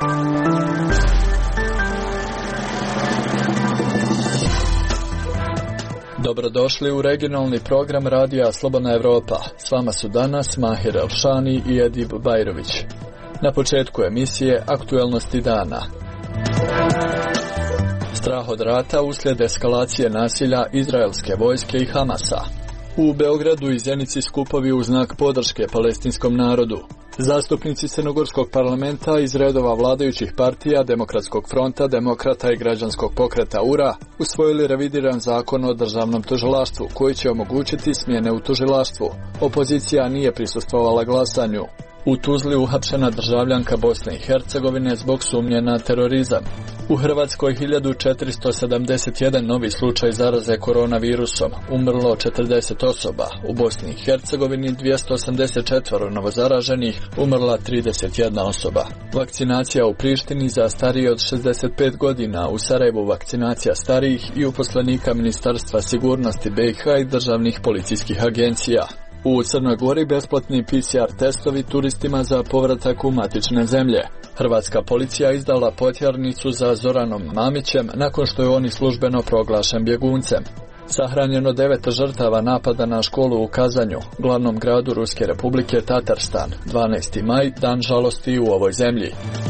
Dobrodošli u regionalni program Radija Slobodna Evropa. S vama su danas Mahir Elšani i Edib Bajrović. Na početku emisije aktuelnosti dana. Strah od rata uslijed eskalacije nasilja izraelske vojske i Hamasa. U Beogradu i Zenici skupovi u znak podrške palestinskom narodu. Zastupnici Crnogorskog parlamenta iz redova vladajućih partija Demokratskog fronta, Demokrata i Građanskog pokreta URA usvojili revidiran zakon o državnom tužilaštvu koji će omogućiti smjene u tužilaštvu. Opozicija nije prisustvovala glasanju. U Tuzli uhapšena državljanka Bosne i Hercegovine zbog sumnje na terorizam. U Hrvatskoj 1471 novi slučaj zaraze koronavirusom, umrlo 40 osoba. U Bosni i Hercegovini 284 novozaraženih, umrla 31 osoba. Vakcinacija u Prištini za starije od 65 godina, u Sarajevu vakcinacija starijih i uposlenika Ministarstva sigurnosti BiH i državnih policijskih agencija. U Crnoj Gori besplatni PCR testovi turistima za povratak u matične zemlje. Hrvatska policija izdala potjernicu za Zoranom Mamićem nakon što je on službeno proglašen bjeguncem. Sahranjeno 9 žrtava napada na školu u Kazanju, glavnom gradu Ruske republike Tatarstan. 12. maj, dan žalosti u ovoj zemlji.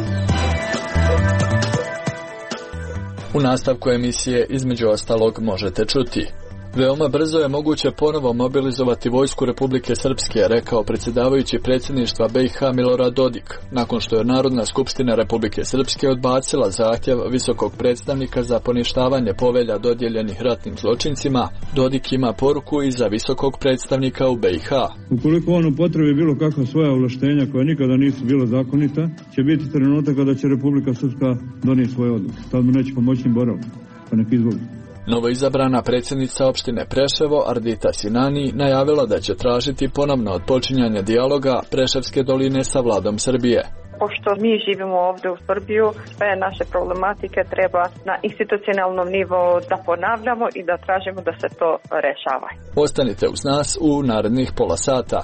U nastavku emisije između ostalog možete čuti: veoma brzo je moguće ponovo mobilizovati vojsku Republike Srpske, rekao predsjedavajući predsjedništva BiH Milorad Dodik, nakon što je Narodna skupština Republike Srpske odbacila zahtjev visokog predstavnika za poništavanje povelja dodijeljenih ratnim zločincima. Dodik ima poruku i za visokog predstavnika u BiH. Ukoliko on upotrebi bilo kakva svoja ovlaštenja koja nikada nisu bila zakonita, će biti trenutak kada će Republika Srpska donijeti svoje odluke. Tad mu neće pomoći borav, pa nek izvoli. Novoizabrana predsjednica opštine Preševo, Ardita Sinani, najavila da će tražiti ponovno odpočinjanje dijaloga Preševske doline sa vladom Srbije. Pošto mi živimo ovdje u Srbiju, sve naše problematike treba na institucionalnom nivou da ponavljamo i da tražimo da se to rešava. Ostanite uz nas u narednih pola sata.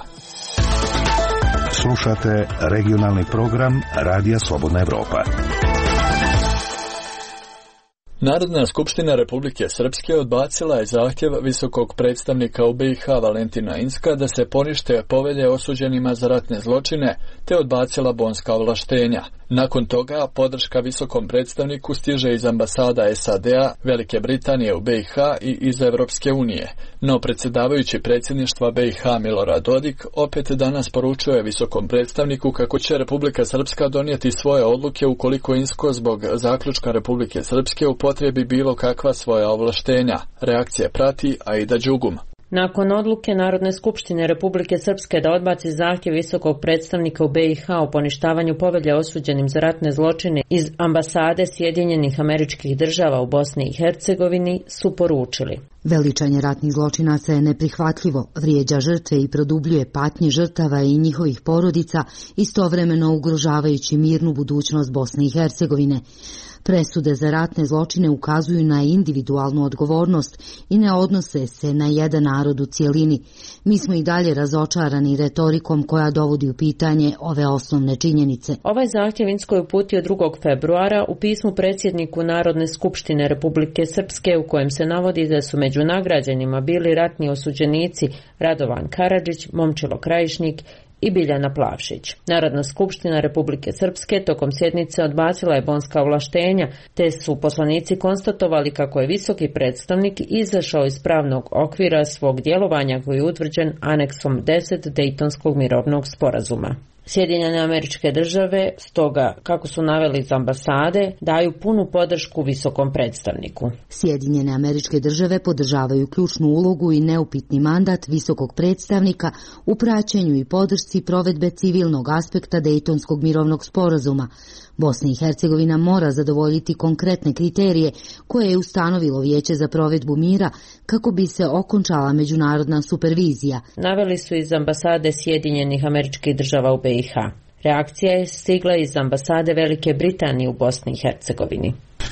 Slušate regionalni program Radija Slobodna Evropa. Narodna skupština Republike Srpske odbacila je zahtjev visokog predstavnika u BiH Valentina Inzka da se ponište povelje osuđenima za ratne zločine, te odbacila bonska ovlaštenja. Nakon toga podrška visokom predstavniku stiže iz ambasada SAD-a, Velike Britanije u BiH i iz Evropske unije. No predsjedavajući predsjedništva BiH Milorad Dodik opet danas poručuje visokom predstavniku kako će Republika Srpska donijeti svoje odluke ukoliko Inzko zbog zaključka Republike Srpske upotrebi bilo kakva svoja ovlaštenja. Reakcije prati Aida Đugum. Nakon odluke Narodne skupštine Republike Srpske da odbaci zahtjev visokog predstavnika u BiH o poništavanju povelje osuđenim za ratne zločine iz ambasade Sjedinjenih Američkih Država u Bosni i Hercegovini su poručili: veličanje ratnih zločinaca je neprihvatljivo, vrijeđa žrtve i produbljuje patnje žrtava i njihovih porodica, istovremeno ugrožavajući mirnu budućnost Bosne i Hercegovine. Presude za ratne zločine ukazuju na individualnu odgovornost i ne odnose se na jedan narod u cijelini. Mi smo i dalje razočarani retorikom koja dovodi u pitanje ove osnovne činjenice. Ovaj zahtjev Inzko je uputio 2. februara u pismu predsjedniku Narodne skupštine Republike Srpske u kojem se navodi da su među nagrađenima bili ratni osuđenici Radovan Karadžić, Momčilo Krajišnik i Biljana Plavšić. Narodna skupština Republike Srpske tokom sjednice odbacila je bonska ovlaštenja, te su poslanici konstatovali kako je visoki predstavnik izašao iz pravnog okvira svog djelovanja koji je utvrđen aneksom 10 Dejtonskog mirovnog sporazuma. Sjedinjene Američke Države, stoga, kako su naveli iz ambasade, daju punu podršku visokom predstavniku. Sjedinjene Američke Države podržavaju ključnu ulogu i neupitni mandat visokog predstavnika u praćenju i podršci provedbe civilnog aspekta Dejtonskog mirovnog sporazuma. Bosna i Hercegovina mora zadovoljiti konkretne kriterije koje je ustanovilo Vijeće za provedbu mira kako bi se okončala međunarodna supervizija. Naveli su iz ambasade Sjedinjenih Američkih Država u BiH. Reakcija je stigla iz ambasade Velike Britanije u Bosni i Hercegovini.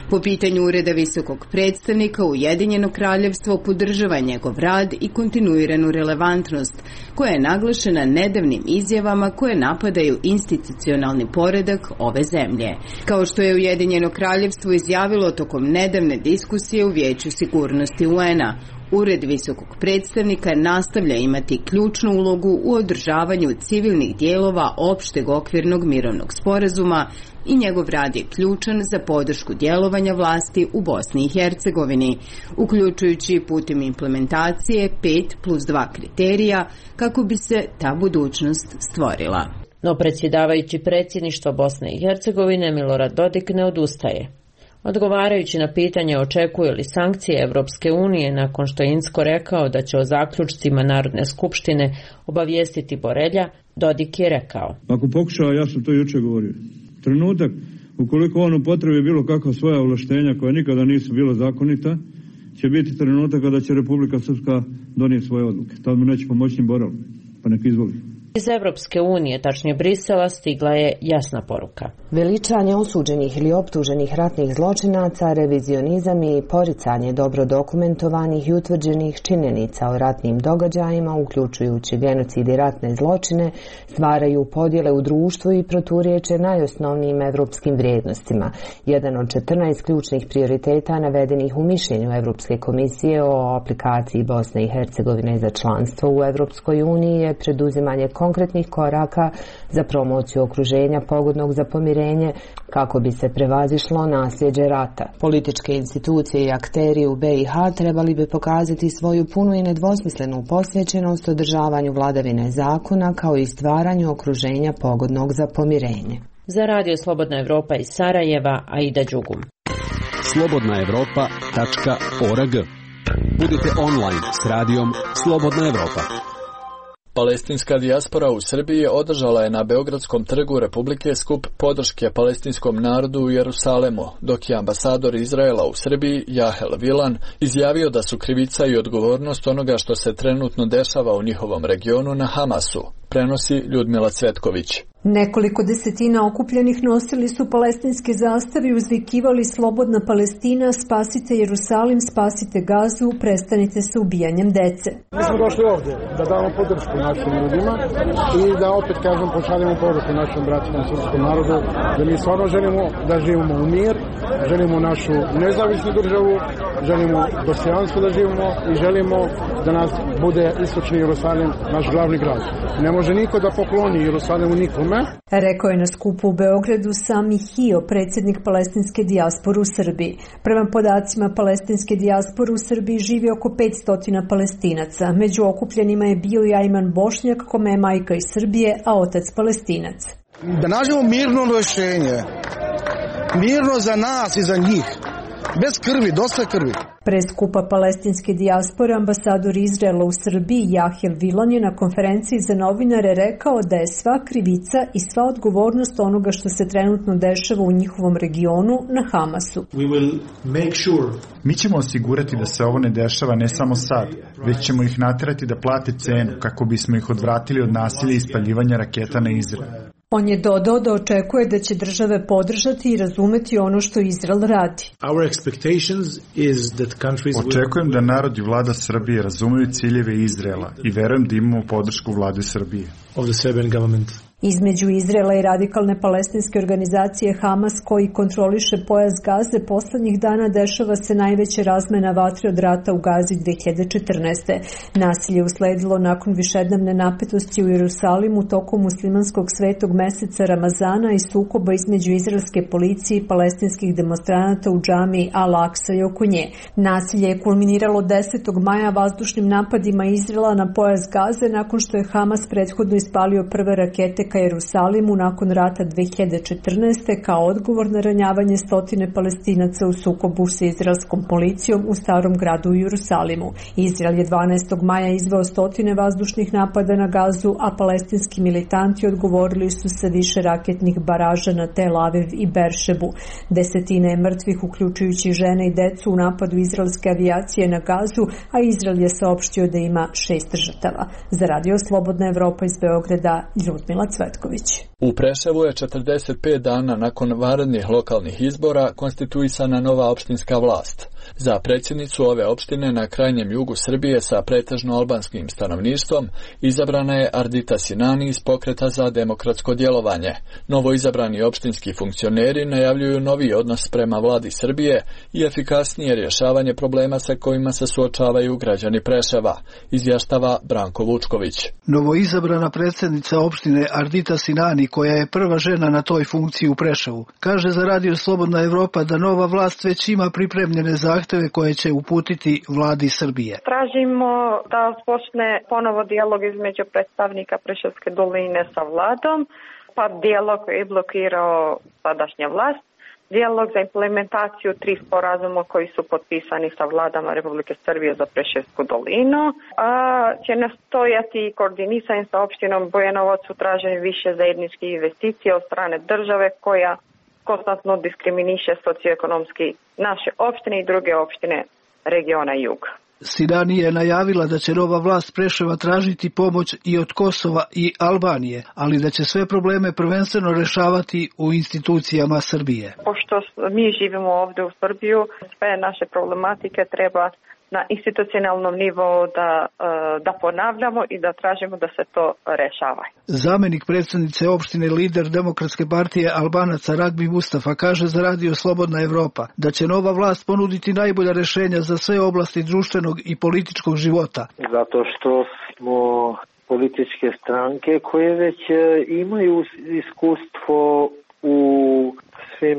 Po pitanju Ureda visokog predstavnika, Ujedinjeno kraljevstvo podržava njegov rad i kontinuiranu relevantnost, koja je naglašena nedavnim izjavama koje napadaju institucionalni poredak ove zemlje. Kao što je Ujedinjeno kraljevstvo izjavilo tokom nedavne diskusije u Vijeću sigurnosti UN-a, Ured visokog predstavnika nastavlja imati ključnu ulogu u održavanju civilnih dijelova opšteg okvirnog mirovnog sporazuma i njegov rad je ključan za podršku djelovanja vlasti u Bosni i Hercegovini, uključujući putem implementacije 5+2 kriterija kako bi se ta budućnost stvorila. No predsjedavajući predsjedništva Bosne i Hercegovine Milorad Dodik ne odustaje. Odgovarajući na pitanje očekuje li sankcije Evropske unije nakon što je Inzko rekao da će o zaključcima Narodne skupštine obavijestiti Borelja, Dodik je rekao: Ako pokušava, ja sam to jučer govorio, trenutak ukoliko on upotrebi bilo kakva svoja ovlaštenja koja nikada nisu bila zakonita, će biti trenutak kada će Republika Srpska donijeti svoje odluke. Tad mu neće pomoći ni borav, pa nek izvoli. Iz Evropske unije, tačnije Brisela, stigla je jasna poruka. Veličanje osuđenih ili optuženih ratnih zločinaca, revizionizam i poricanje dobro dokumentovanih i utvrđenih činjenica o ratnim događajima, uključujući genocid i ratne zločine, stvaraju podjele u društvu i proturječe najosnovnijim evropskim vrijednostima. Jedan od 14 ključnih prioriteta navedenih u mišljenju Evropske komisije o aplikaciji Bosne i Hercegovine za članstvo u Evropskoj uniji je preduzimanje konkretnih koraka za promociju okruženja pogodnog za pomirenje kako bi se prevazišlo nasljeđe rata. Političke institucije i akteri u BiH trebali bi pokazati svoju punu i nedvosmislenu posvećenost održavanju vladavine zakona kao i stvaranju okruženja pogodnog za pomirenje. Za Radio Slobodna Evropa iz Sarajeva, Aida Đugum. slobodnaevropa.org. Budite online s radijom Slobodna Evropa. Palestinska dijaspora u Srbiji održala je na Beogradskom trgu Republike skup podrške palestinskom narodu u Jerusalemu, dok je ambasador Izraela u Srbiji, Jahel Vilan, izjavio da su krivica i odgovornost onoga što se trenutno dešava u njihovom regionu na Hamasu, prenosi Ljudmila Cvetković. Nekoliko desetina okupljenih nosili su palestinske zastave i uzvikivali slobodna Palestina, spasite Jerusalim, spasite Gazu, prestanite sa ubijanjem dece. Mi smo došli ovdje da damo podršku našim ljudima i da opet kažem pošaljemo poruku našem bratskom srpskom narodu da mi stvarno želimo da živimo u mir, želimo našu nezavisnu državu, želimo dostojanstvo da živimo i želimo da nas bude istočni Jerusalim naš glavni grad. Ne može niko da pokloni Jerusalimu nikome. Rekao je na skupu u Beogradu Sami Hio, predsjednik palestinske dijaspore u Srbiji. Prema podacima palestinske dijaspore u Srbiji živi oko 500 Palestinaca. Među okupljenima je bio i Ajman Bošnjak, kome je majka iz Srbije, a otac Palestinac. Da nađemo mirno rješenje. Mirno za nas i za njih. Bez krvi, dosta krvi. Pre skupa palestinske dijaspore ambasador Izraela u Srbiji Jahel Vilan je na konferenciji za novinare rekao da je sva krivica i sva odgovornost onoga što se trenutno dešava u njihovom regionu na Hamasu. Mi ćemo osigurati da se ovo ne dešava ne samo sad, već ćemo ih naterati da plate cenu kako bismo ih odvratili od nasilja i ispaljivanja raketa na Izrael. On je dodao da očekuje da će države podržati i razumeti ono što Izrael radi. Očekujem da narod i vlada Srbije razumeju ciljeve Izraela i verujem da imamo podršku vlade Srbije. Između Izraela i radikalne palestinske organizacije Hamas, koji kontroliše pojas Gaze, poslednjih dana dešava se najveća razmena vatre od rata u Gazi 2014. Nasilje usledilo nakon višednevne napetosti u Jerusalimu tokom muslimanskog svetog meseca Ramazana i sukoba između izraelske policije i palestinskih demonstranata u džamiji Al-Aqsa i oko nje. Nasilje je kulminiralo 10. maja vazdušnim napadima Izraela na pojas Gaze nakon što je Hamas prethodno ispalio prve rakete ka Jerusalimu nakon rata 2014. kao odgovor na ranjavanje stotine Palestinaca u sukobu sa izraelskom policijom u starom gradu u Jerusalimu. Izrael je 12. maja izveo stotine vazdušnih napada na Gazu, a palestinski militanti odgovorili su sa više raketnih baraža na Tel Aviv i Beršebu. Desetine je mrtvih, uključujući žene i decu, u napadu izraelske avijacije na Gazu, a Izrael je saopštio da ima 6 žrtava. Za Radio Slobodna Evropa iz Beograda, Ljudmila Cvetković. Cvetković. U Preševu je 45 dana nakon vanrednih lokalnih izbora konstituisana nova opštinska vlast. Za predsjednicu ove opštine na krajnjem jugu Srbije sa pretežno albanskim stanovništvom izabrana je Ardita Sinani iz Pokreta za demokratsko djelovanje. Novo izabrani opštinski funkcioneri najavljuju novi odnos prema vladi Srbije i efikasnije rješavanje problema sa kojima se suočavaju građani Preševa, izvještava Branko Vučković. Novo izabrana predsjednica opštine Ardita Sinani, koja je prva žena na toj funkciji u Preševu, kaže za Radio Slobodna Evropa da nova vlast već ima pripremljene zahtjeve koje će uputiti vladi Srbije. Tražimo da počne ponovo dijalog između predstavnika Preševske doline sa vladom, pa dijalog koji je blokirao sadašnja vlast, dijalog za implementaciju 3 sporazuma koji su potpisani sa vladama Republike Srbije za Preševsku dolinu, a će nastojati koordinisanje sa opštinom Bujanovac u traženju više zajedničkih investicija od strane države koja konstantno diskriminiše socioekonomski naše opštine i druge opštine regiona Juga. Sinani je najavila da će nova vlast Preševa tražiti pomoć i od Kosova i Albanije, ali da će sve probleme prvenstveno rešavati u institucijama Srbije. Pošto mi živimo ovdje u Srbiju, sve naše problematike treba na institucionalnom nivou da ponavljamo i da tražimo da se to rešava. Zamjenik predsjednice opštine, lider Demokratske partije Albanaca Ragbi Mustafa, kaže za Radio Slobodna Evropa da će nova vlast ponuditi najbolja rješenja za sve oblasti društvenog i političkog života. Zato što smo političke stranke koje već imaju iskustvo u svim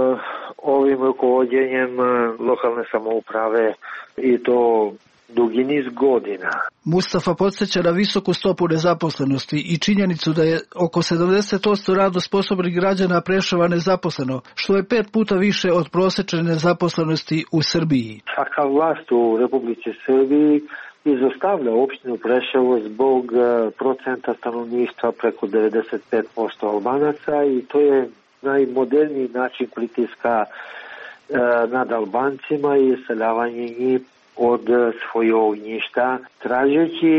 ovim rukovođenjem lokalne samouprave i to dugi niz godina. Mustafa podsjeća na visoku stopu nezaposlenosti i činjenicu da je oko 70% radno sposobnih građana Preševa nezaposleno, što je 5 puta više od prosječne nezaposlenosti u Srbiji. Svaka vlast u Republici Srbiji izostavlja opštinu Preševo zbog procenta stanovništva preko 95% Albanaca i to je najmoderniji način pritiska nad Albancima i iseljavanje njih od svojih ognjišta, tražeći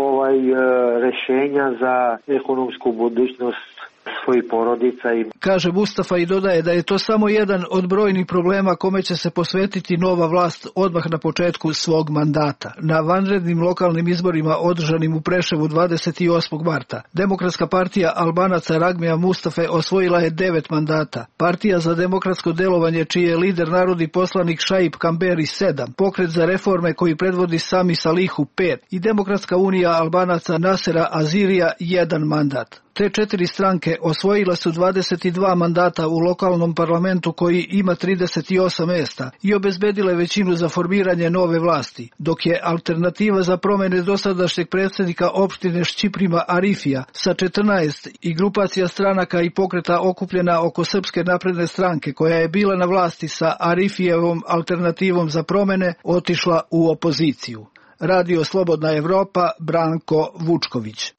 rešenja za ekonomsku budućnost svojih porodica. Kaže Mustafa i dodaje da je to samo jedan od brojnih problema kome će se posvetiti nova vlast odmah na početku svog mandata. Na vanrednim lokalnim izborima održanim u Preševu 28. marta, Demokratska partija Albanaca Ragmija Mustafe osvojila je 9 mandata. Partija za demokratsko delovanje, čiji je lider narodni poslanik Šaip Kamberi 7, Pokret za reforme koji predvodi Sami Salihu 5 i Demokratska unija Albanaca Nasera Azirija 1 mandat. Te 4 stranke osvojila su 22 mandata u lokalnom parlamentu koji ima 38 mjesta i obezbedile većinu za formiranje nove vlasti, dok je Alternativa za promjene dosadašnjeg predsjednika opštine Šćiprima Arifija sa 14 i grupacija stranaka i pokreta okupljena oko Srpske napredne stranke koja je bila na vlasti sa Arifijevom Alternativom za promjene otišla u opoziciju. Radio Slobodna Evropa, Branko Vučković.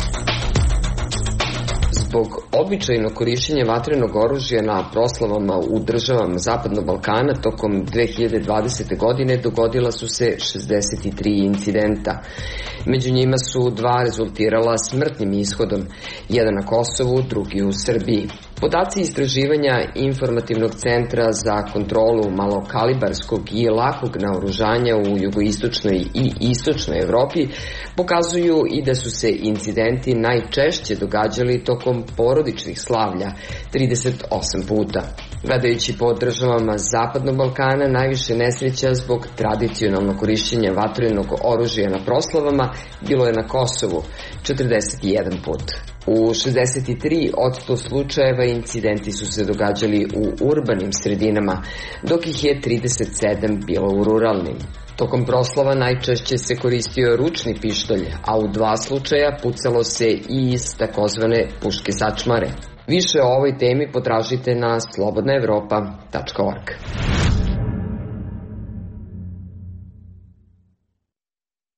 Zbog običajnog korišćenja vatrenog oružja na proslavama u državama Zapadnog Balkana tokom 2020. godine dogodila su se 63 incidenta. Među njima su 2 rezultirala smrtnim ishodom, jedan na Kosovu, drugi u Srbiji. Podaci istraživanja Informativnog centra za kontrolu malokalibarskog i lakog naoružanja u jugoistočnoj i istočnoj Evropi pokazuju i da su se incidenti najčešće događali tokom porodičnih slavlja, 38 puta. Gledajući po državama Zapadnog Balkana, najviše nesreća zbog tradicionalnog korišćenja vatrenog oružja na proslavama bilo je na Kosovu, 41 put. U 63% slučajeva incidenti su se događali u urbanim sredinama, dok ih je 37 bilo u ruralnim. Tokom proslava najčešće se koristio ručni pištolj, a u 2 slučaja pucalo se i iz takozvane puške sačmare. Više o ovoj temi potražite na slobodnaevropa.org.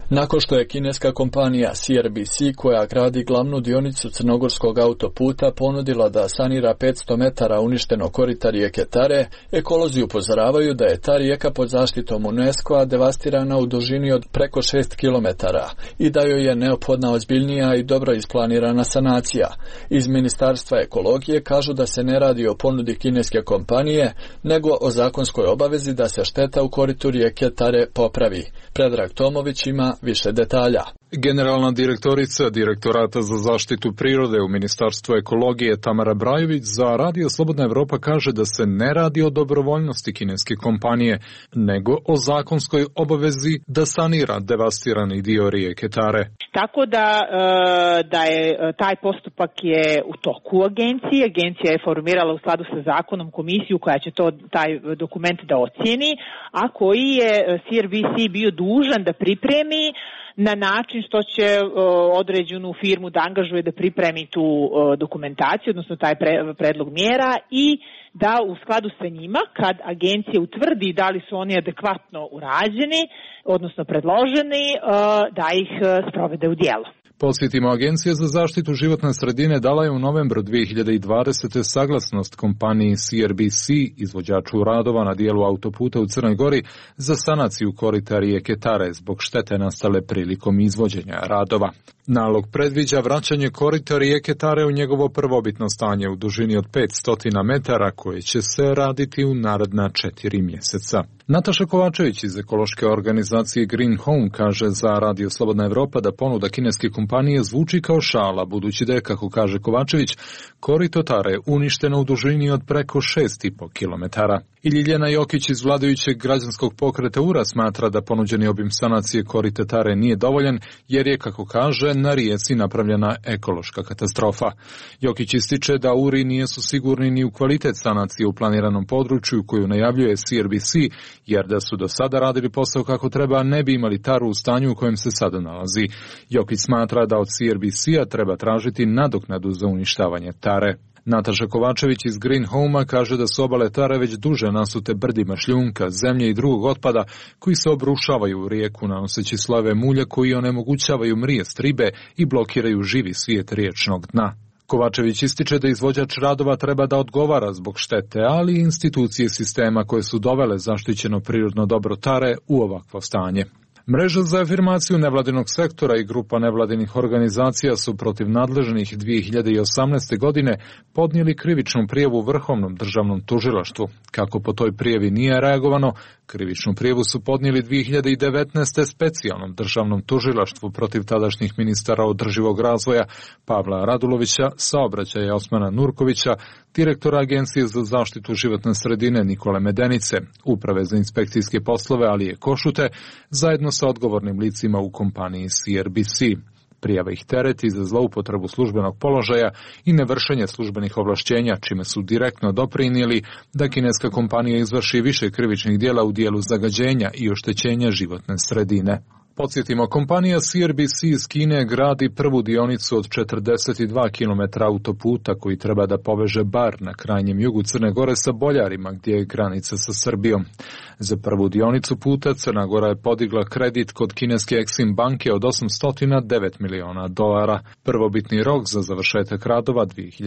Nakon što je kineska kompanija CRBC, koja gradi glavnu dionicu crnogorskog autoputa, ponudila da sanira 500 metara uništeno korita rijeke Tare, ekolozi upozoravaju da je ta rijeka pod zaštitom UNESCO-a devastirana u dužini od preko 6 km i da joj je neophodna ozbiljnija i dobro isplanirana sanacija. Iz Ministarstva ekologije kažu da se ne radi o ponudi kineske kompanije, nego o zakonskoj obavezi da se šteta u koritu rijeke Tare popravi. Predrag Tomović ima više detalja. Generalna direktorica Direktorata za zaštitu prirode u Ministarstvu ekologije Tamara Brajović za Radio Slobodna Evropa kaže da se ne radi o dobrovoljnosti kineske kompanije, nego o zakonskoj obavezi da sanira devastirani dio rijeke Tare. Tako da je taj postupak je u toku agencije. Agencija je formirala u skladu sa zakonom komisiju koja će taj dokument da ocijeni, a koji je CRBC bio dužan da pripremi na način što će određenu firmu da angažuje da pripremi tu dokumentaciju, odnosno taj predlog mjera, i da u skladu sa njima, kad agencija utvrdi da li su oni adekvatno urađeni, odnosno predloženi, da ih sprovede u djelo. Podsjetimo, Agencija za zaštitu životne sredine dala je u novembru 2020. saglasnost kompaniji CRBC, izvođaču radova na dijelu autoputa u Crnoj Gori, za sanaciju korita rijeke Tare zbog štete nastale prilikom izvođenja radova. Nalog predviđa vraćanje korita rijeke Tare u njegovo prvobitno stanje u dužini od 500 metara, koje će se raditi u naredna 4 mjeseca. Nataša Kovačević iz ekološke organizacije Green Home kaže za Radio Slobodna Evropa da ponuda kineske kompanije zvuči kao šala, budući da je, kako kaže Kovačević, korito Tare uništeno u dužini od preko 6,5 km. I Ljiljana Jokić iz vladajućeg građanskog pokreta URA smatra da ponuđeni obim sanacije korita Tare nije dovoljan, jer je, kako kaže, na rijeci napravljena ekološka katastrofa. Jokić ističe da URI nisu sigurni ni u kvalitet sanacije u planiranom području koju najavljuje CRBC, jer da su do sada radili posao kako treba, ne bi imali Taru u stanju u kojem se sada nalazi. Jokić smatra da od CRBC-a treba tražiti nadoknadu za uništavanje Tare. Nataša Kovačević iz Green Home-a kaže da su obale Tare već duže nasute brdima šljunka, zemlje i drugog otpada koji se obrušavaju u rijeku nanoseći slojeve mulja koji onemogućavaju mrijest ribe i blokiraju živi svijet riječnog dna. Kovačević ističe da izvođač radova treba da odgovara zbog štete, ali i institucije sistema koje su dovele zaštićeno prirodno dobro Tare u ovakvo stanje. Mreža za afirmaciju nevladinog sektora i grupa nevladinih organizacija su protiv nadležnih 2018. godine podnijeli krivičnu prijavu Vrhovnom državnom tužilaštvu. Kako po toj prijavi nije reagovano, krivičnu prijavu su podnijeli 2019. specijalnom državnom tužilaštvu protiv tadašnjih ministara održivog razvoja Pavla Radulovića, saobraćaja Osmana Nurkovića, direktora Agencije za zaštitu životne sredine Nikole Medenice, Uprave za inspekcijske poslove Alije Košute, zajedno sa odgovornim licima u kompaniji CRBC. Prijava ih tereti za zloupotrebu službenog položaja i nevršenje službenih ovlašćenja, čime su direktno doprinijeli da kineska kompanija izvrši više krivičnih djela u dijelu zagađenja i oštećenja životne sredine. Podsjetimo, kompanija CRBC iz Kine gradi prvu dionicu od 42 km autoputa koji treba da poveže Bar na krajnjem jugu Crne Gore sa Boljarima, gdje je granica sa Srbijom. Za prvu dionicu puta Crna Gora je podigla kredit kod kineske Exim banke od $809 miliona. Prvobitni rok za završetak radova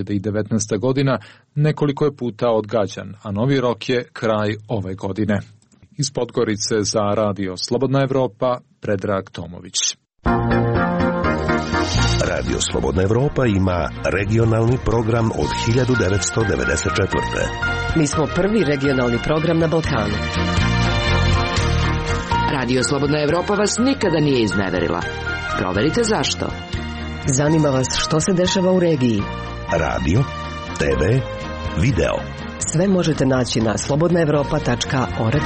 2019. godina nekoliko je puta odgađan, a novi rok je kraj ove godine. Iz Podgorice za Radio Slobodna Evropa, Predrag Tomović. Radio Slobodna Evropa ima regionalni program od 1994. Mi smo prvi regionalni program na Balkanu. Radio Slobodna Evropa vas nikada nije izneverila. Proverite zašto. Zanima vas što se dešava u regiji. Radio, TV, video. Sve možete naći na slobodnaevropa.org.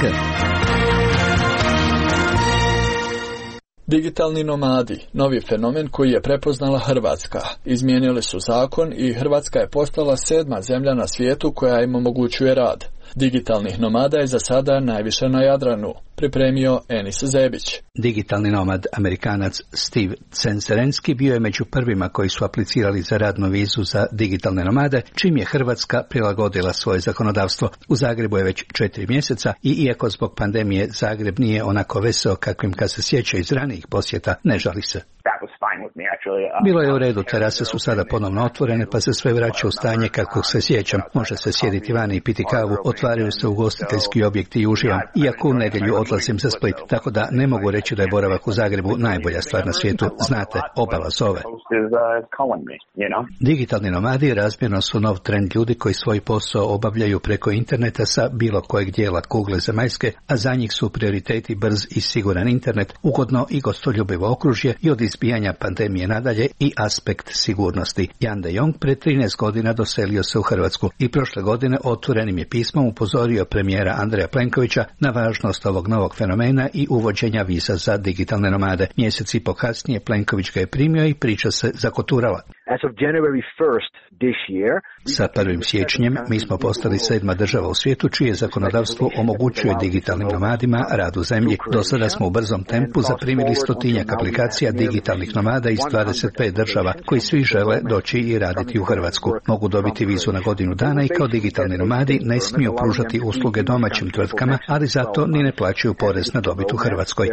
Digitalni nomadi, novi fenomen koji je prepoznala Hrvatska. Izmijenili su zakon i Hrvatska je postala 7. zemlja na svijetu koja im omogućuje rad. Digitalnih nomada je za sada najviše na Jadranu. pripremio Enis Zebić. Digitalni nomad Amerikanac Steve Censerenski bio je među prvima koji su aplicirali za radnu vizu za digitalne nomade, čim je Hrvatska prilagodila svoje zakonodavstvo. U Zagrebu je već 4 mjeseca i iako zbog pandemije Zagreb nije onako veseo kakvim kad se sjeća iz ranijih posjeta, ne žali se. Bilo je u redu, terase su sada ponovno otvorene pa se sve vraća u stanje kako se sjećam. Može se sjediti vani i piti kavu, otvaraju se ugostiteljski objekti i uživam. Iako u nedjelju odlazim za Split, tako da ne mogu reći da je boravak u Zagrebu najbolja stvar na svijetu. Znate, obala zove. Digitalni nomadi razmjerno su nov trend ljudi koji svoj posao obavljaju preko interneta sa bilo kojeg dijela kugle zemaljske, a za njih su prioriteti brz i siguran internet, ugodno i gostoljubivo okružje i od izbijanja pandemije nadalje i aspekt sigurnosti. Jan de Jong pred 13 godina doselio se u Hrvatsku i prošle godine otvorenim je pismom upozorio premijera Andreja Plenkovića na važnost ovog novog fenomena i uvođenja viza za digitalne nomade. Mjesec i po kasnije Plenković ga je primio i priča se zakoturala. Sa 1. siječnjem mi smo postali 7. država u svijetu čije zakonodavstvo omogućuje digitalnim nomadima rad u zemlji. Do sada smo u brzom tempu zaprimili 100-tinjak aplikacija digitalnih nomada iz 25 država koji svi žele doći i raditi u Hrvatsku. Mogu dobiti vizu na godinu dana i kao digitalni nomadi ne smiju pružati usluge domaćim tvrtkama, ali zato ni ne plaćaju porez na dobit u Hrvatskoj.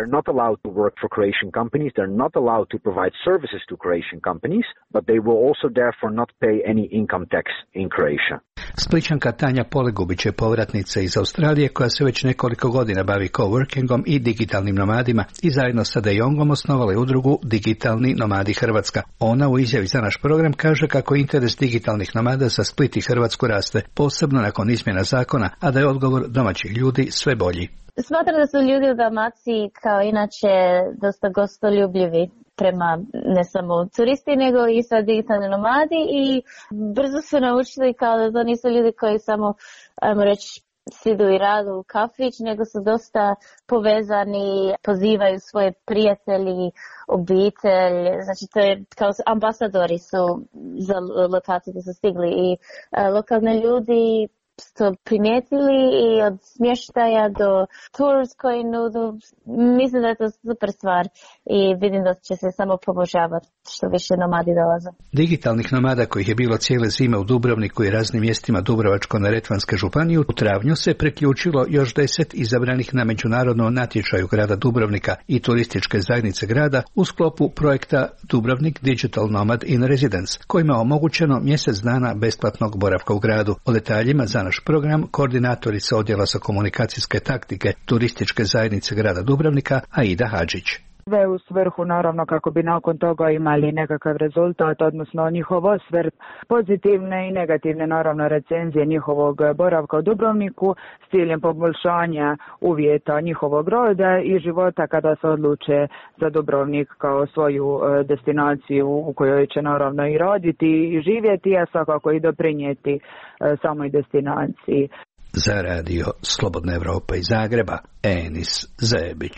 Splićanka Tanja Polegubić je povratnica iz Australije koja se već nekoliko godina bavi coworkingom i digitalnim nomadima i zajedno sa De Jongom osnovala je udrugu Digitalni nomadi Hrvatska. Ona u izjavi za naš program kaže kako interes digitalnih nomada za Split i Hrvatsku raste, posebno nakon izmjena zakona, a da je odgovor domaćih ljudi sve bolji. Smatram da su ljudi u Dalmaciji kao inače dosta gostoljubljivi prema ne samo turisti nego i sa digitalni nomadi i brzo su naučili kao da to nisu ljudi koji samo, ajmo reći, sidu i radu u kafić, nego su dosta povezani, pozivaju svoje prijatelji, obitelj, znači to je kao ambasadori su za lokaciju gdje su stigli i lokalni ljudi to primijetili i od smještaja do tours koji nudu. Mislim da je to super stvar i vidim da će se samo poboljšavati što više nomadi dolaze. Digitalnih nomada kojih je bilo cijele zime u Dubrovniku i raznim mjestima Dubrovačko-neretvanske županije u travnju se priključilo još 10 izabranih na međunarodnom natječaju grada Dubrovnika i turističke zajednice grada u sklopu projekta Dubrovnik Digital Nomad in Residence, kojima je omogućeno mjesec dana besplatnog boravka u gradu. O detaljima za naš program koordinatorica odjela za komunikacijske taktike turističke zajednice grada Dubrovnika Aida Hadžić. Sve u svrhu naravno kako bi nakon toga imali nekakav rezultat, odnosno njihov osvrt, pozitivne i negativne naravno recenzije njihovog boravka u Dubrovniku s ciljem poboljšanja uvjeta njihovog roda i života kada se odluče za Dubrovnik kao svoju destinaciju u kojoj će naravno i raditi i živjeti, a svakako i doprinijeti samoj destinaciji. Za radio Slobodna Evropa iz Zagreba, Enis Zebić.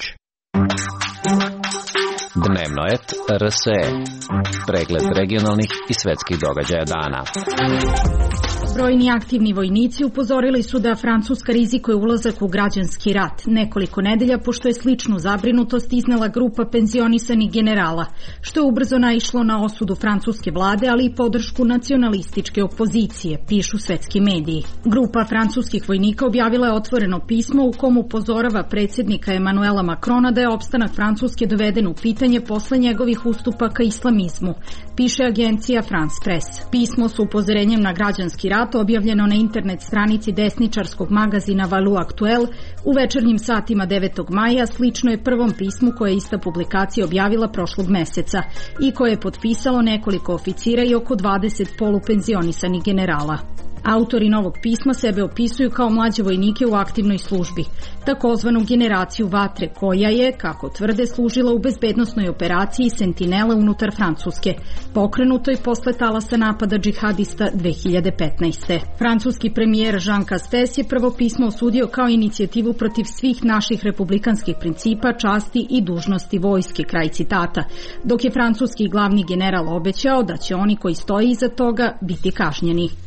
Dnevnoet RSE. Pregled regionalnih i svjetskih događaja dana. Brojni aktivni vojnici upozorili su da Francuska rizikuje ulazak u građanski rat nekoliko nedelja pošto je sličnu zabrinutost iznela grupa penzionisanih generala, što je ubrzo naišlo na osudu francuske vlade, ali i podršku nacionalističke opozicije, pišu svetski mediji. Grupa francuskih vojnika objavila je otvoreno pismo u kom upozorava predsjednika Emanuela Macrona da je opstanak Francuske doveden u pitanje posle njegovih ustupaka islamizmu, piše agencija France Press. Pismo s upozorenjem na građanski rat objavljeno na internet stranici desničarskog magazina Valou Actuel u večernjim satima 9. maja slično je prvom pismu koje je ista publikacija objavila prošlog meseca i koje je potpisalo nekoliko oficira i oko 20 polupenzionisanih generala. Autori novog pisma sebe opisuju kao mlađe vojnike u aktivnoj službi, takozvanu generaciju vatre koja je, kako tvrde, služila u bezbednosnoj operaciji Sentinela unutar Francuske, pokrenutoj posle talasa napada džihadista 2015. Francuski premijer Jean Castex je prvo pismo osudio kao inicijativu protiv svih naših republikanskih principa, časti i dužnosti vojske, kraj citata, dok je francuski glavni general obećao da će oni koji stoji iza toga biti kažnjeni.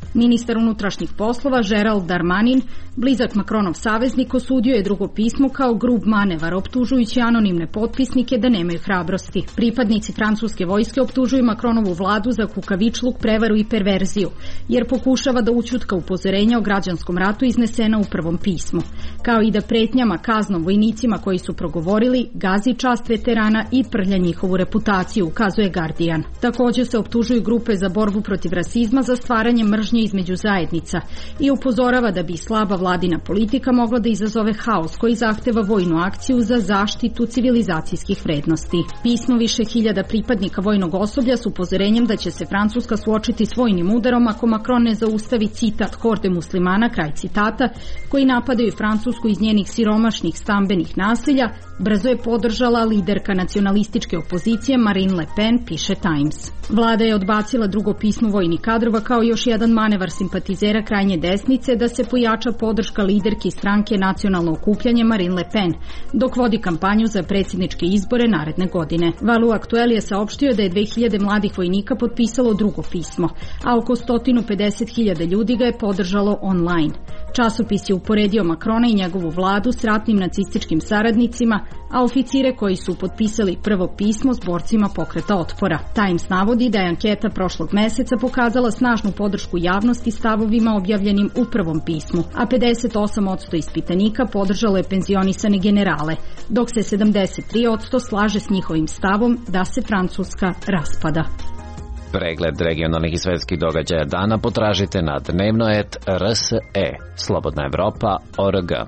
Ministar unutrašnjih poslova Gerald Darmanin, blizak Macronov saveznik, osudio je drugo pismo kao grub manevar, optužujući anonimne potpisnike da nemaju hrabrosti. Pripadnici francuske vojske optužuju Macronovu vladu za kukavičluk, prevaru i perverziju, jer pokušava da ućutka upozorenja o građanskom ratu iznesena u prvom pismu, kao i da pretnjama kaznom vojnicima koji su progovorili gazi čast veterana i prlja njihovu reputaciju, ukazuje Guardian. Također se optužuju grupe za borbu protiv rasizma za stvaranje mržnje između zajednica i upozorava da bi slaba vladina politika mogla da izazove haos koji zahteva vojnu akciju za zaštitu civilizacijskih vrednosti. Pismo više hiljada pripadnika vojnog osoblja s upozorenjem da će se Francuska suočiti s vojnim udarom ako Macron ne zaustavi, citat, horde muslimana, kraj citata, koji napadaju Francusku iz njenih siromašnih stambenih naselja, brzo je podržala liderka nacionalističke opozicije Marine Le Pen, piše Times. Vlada je odbacila drugo pismo vojnih kadrova kao još jedan manevar simpatizera krajnje desnice da se pojača podrška liderki stranke Nacionalno okupljanje Marine Le Pen, dok vodi kampanju za predsjedničke izbore naredne godine. Value Actuel je saopštio da je 2000 mladih vojnika potpisalo drugo pismo, a oko 150.000 ljudi ga je podržalo online. Časopis je uporedio Macrona i njegovu vladu s ratnim nacističkim saradnicima, a oficire koji su potpisali prvo pismo s borcima pokreta otpora. Times navodi da je anketa prošlog meseca pokazala snažnu podršku javnosti stavovima objavljenim u prvom pismu, a 58% ispitanika podržalo je penzionisane generale, dok se 73% slaže s njihovim stavom da se Francuska raspada. Pregled regionalnih i svetskih događaja dana potražite na dnevno.rse, slobodnaevropa.org.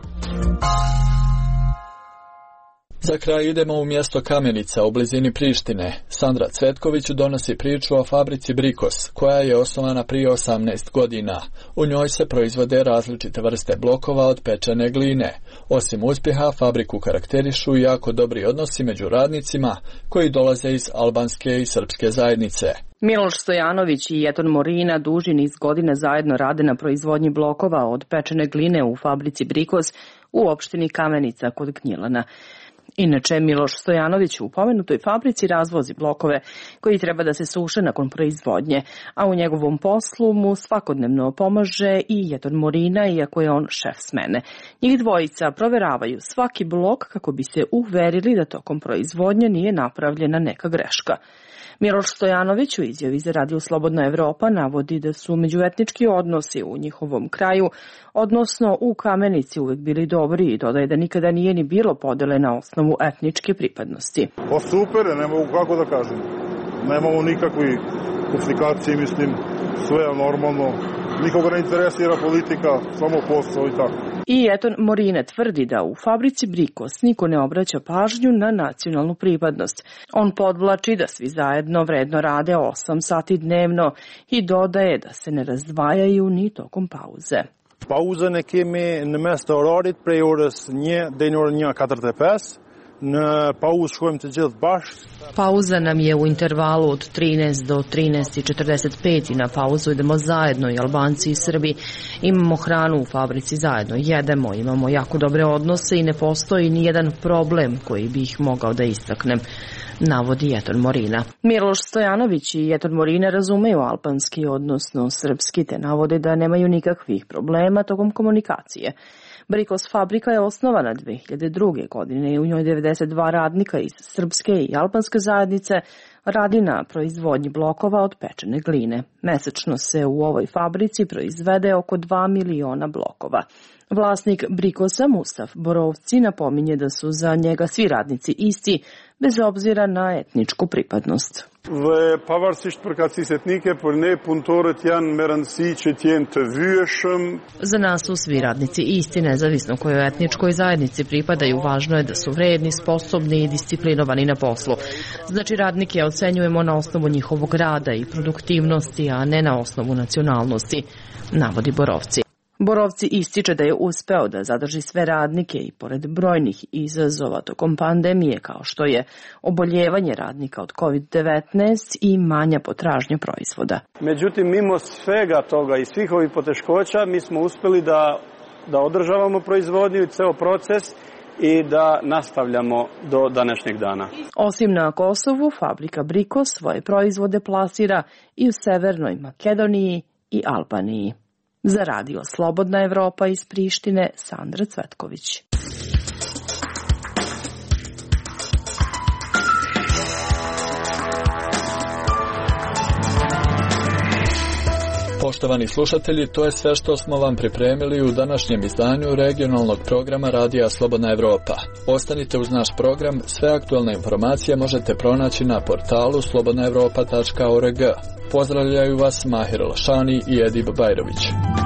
Za kraj idemo u mjesto Kamenica u blizini Prištine. Sandra Cvetković donosi priču o fabrici Brikos, koja je osnovana prije 18 godina. U njoj se proizvode različite vrste blokova od pečene gline. Osim uspjeha, fabriku karakterišu jako dobri odnosi među radnicima koji dolaze iz albanske i srpske zajednice. Miloš Stojanović i Eton Morina duži niz godina zajedno rade na proizvodnji blokova od pečene gline u fabrici Brikos u opštini Kamenica kod Gnjilana. Inače, Miloš Stojanović u pomenutoj fabrici razvozi blokove koji treba da se suše nakon proizvodnje, a u njegovom poslu mu svakodnevno pomaže i Eton Morina, iako je on šef smene. Njih dvojica proveravaju svaki blok kako bi se uverili da tokom proizvodnje nije napravljena neka greška. Miloš Stojanović u izjavi za Radio Slobodna Evropa navodi da su međuetnički odnosi u njihovom kraju, odnosno u Kamenici, uvek bili dobri i dodaje da nikada nije ni bilo podele na osnovu etničke pripadnosti. Pa super, ne mogu kako da kažem. Nemamo nikakve komplikacije, mislim, sve je normalno. Nikoga ne interesira politika, samo posao i tako. I Eton Morine tvrdi da u fabrici Brikos niko ne obraća pažnju na nacionalnu pripadnost. On podvlači da svi zajedno vredno rade 8 sati dnevno i dodaje da se ne razdvajaju ni tokom pauze. Pauza ne kemi në mes të orarit prej orës 1 deri në orën 1:45. Në pauzë shkojmë të gjithë bashkë. Pauza nam je u intervalu od 13 do 13:45 i na pauzu idemo zajedno, i Albanci i Srbi. Imamo hranu u fabrici, zajedno jedemo, imamo jako dobre odnose i ne postoji ni jedan problem koji bih mogao da istaknem, navodi Eton Morina. Miloš Stojanović i Eton Morina razumeju albanski, odnosno srpski, te navode da nemaju nikakvih problema tokom komunikacije. Brikos fabrika je osnovana 2002. godine i u njoj 92 radnika iz srpske i albanske zajednice radi na proizvodnji blokova od pečene gline. Mesečno se u ovoj fabrici proizvede oko 2 miliona blokova. Vlasnik Brikosa, Mustaf Borovci, napominje da su za njega svi radnici isti, bez obzira na etničku pripadnost. Dhe pavarësisht përkatësisë etnike, për ne punëtorët janë me rëndësi që të jenë të vyeshëm. Za nas su svi radnici isti, nezavisno kojoj etničkoj zajednici pripadaju. Važno je da su vredni, sposobni i disciplinovani na poslu. Znači, radnike ocenjujemo na osnovu njihovog rada i produktivnosti, a ne na osnovu nacionalnosti, navodi Borovci. Borovci ističe da je uspeo da zadrži sve radnike i pored brojnih izazova tokom pandemije, kao što je oboljevanje radnika od COVID-19 i manja potražnja proizvoda. Međutim, mimo svega toga i svih ovih poteškoća, mi smo uspeli da održavamo proizvodnju i ceo proces i da nastavljamo do današnjeg dana. Osim na Kosovu, fabrika Brikos svoje proizvode plasira i u Severnoj Makedoniji i Albaniji. Za radio Slobodna Evropa iz Prištine, Sandra Cvetković. Poštovani slušatelji, to je sve što smo vam pripremili u današnjem izdanju regionalnog programa Radija Slobodna Evropa. Ostanite uz naš program, sve aktualne informacije možete pronaći na portalu slobodnaevropa.org. Pozdravljaju vas Mahir Lašani i Edib Bajrović.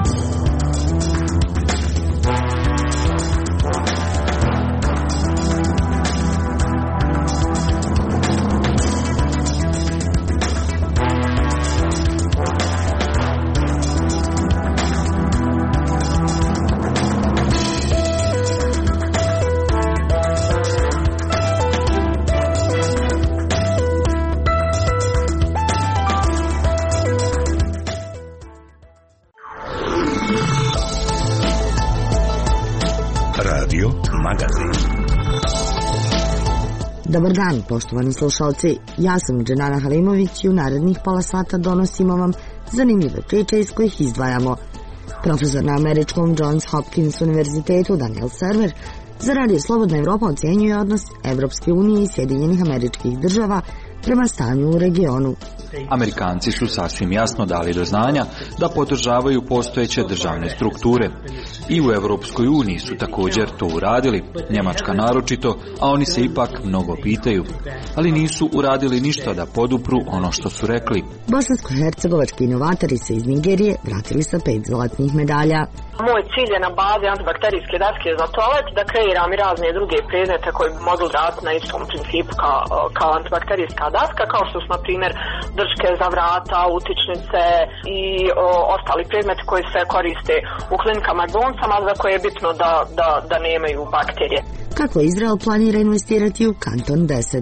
Dobar dan, poštovani slušalci. Ja sam Dženana Halimović i u narednih pola sata donosimo vam zanimljive priče iz kojih izdvajamo. Profesor na američkom Johns Hopkins univerzitetu Daniel Server za Radio Slobodna Evropa ocjenjuje odnos Evropske unije i Sjedinjenih Američkih Država prema stanju u regionu. Amerikanci su sasvim jasno dali do znanja da podržavaju postojeće državne strukture. I u Evropskoj uniji su također to uradili, Njemačka naročito, a oni se ipak mnogo pitaju. Ali nisu uradili ništa da podupru ono što su rekli. Bosansko-hercegovački inovatori se iz Nigerije vratili sa 5 zlatnih medalja. Moj cilj je na bazi antibakterijske daske za toalet da kreiram i razne druge predmete koji bi mogli raditi na istom principu kao antibakterijska daska, kao što su na primjer drške za vrata, utičnice i ostali predmeti koji se koriste u klinikama i bolnicama za koje je bitno da nemaju bakterije. Kako Izrael planira investirati u Kanton 10?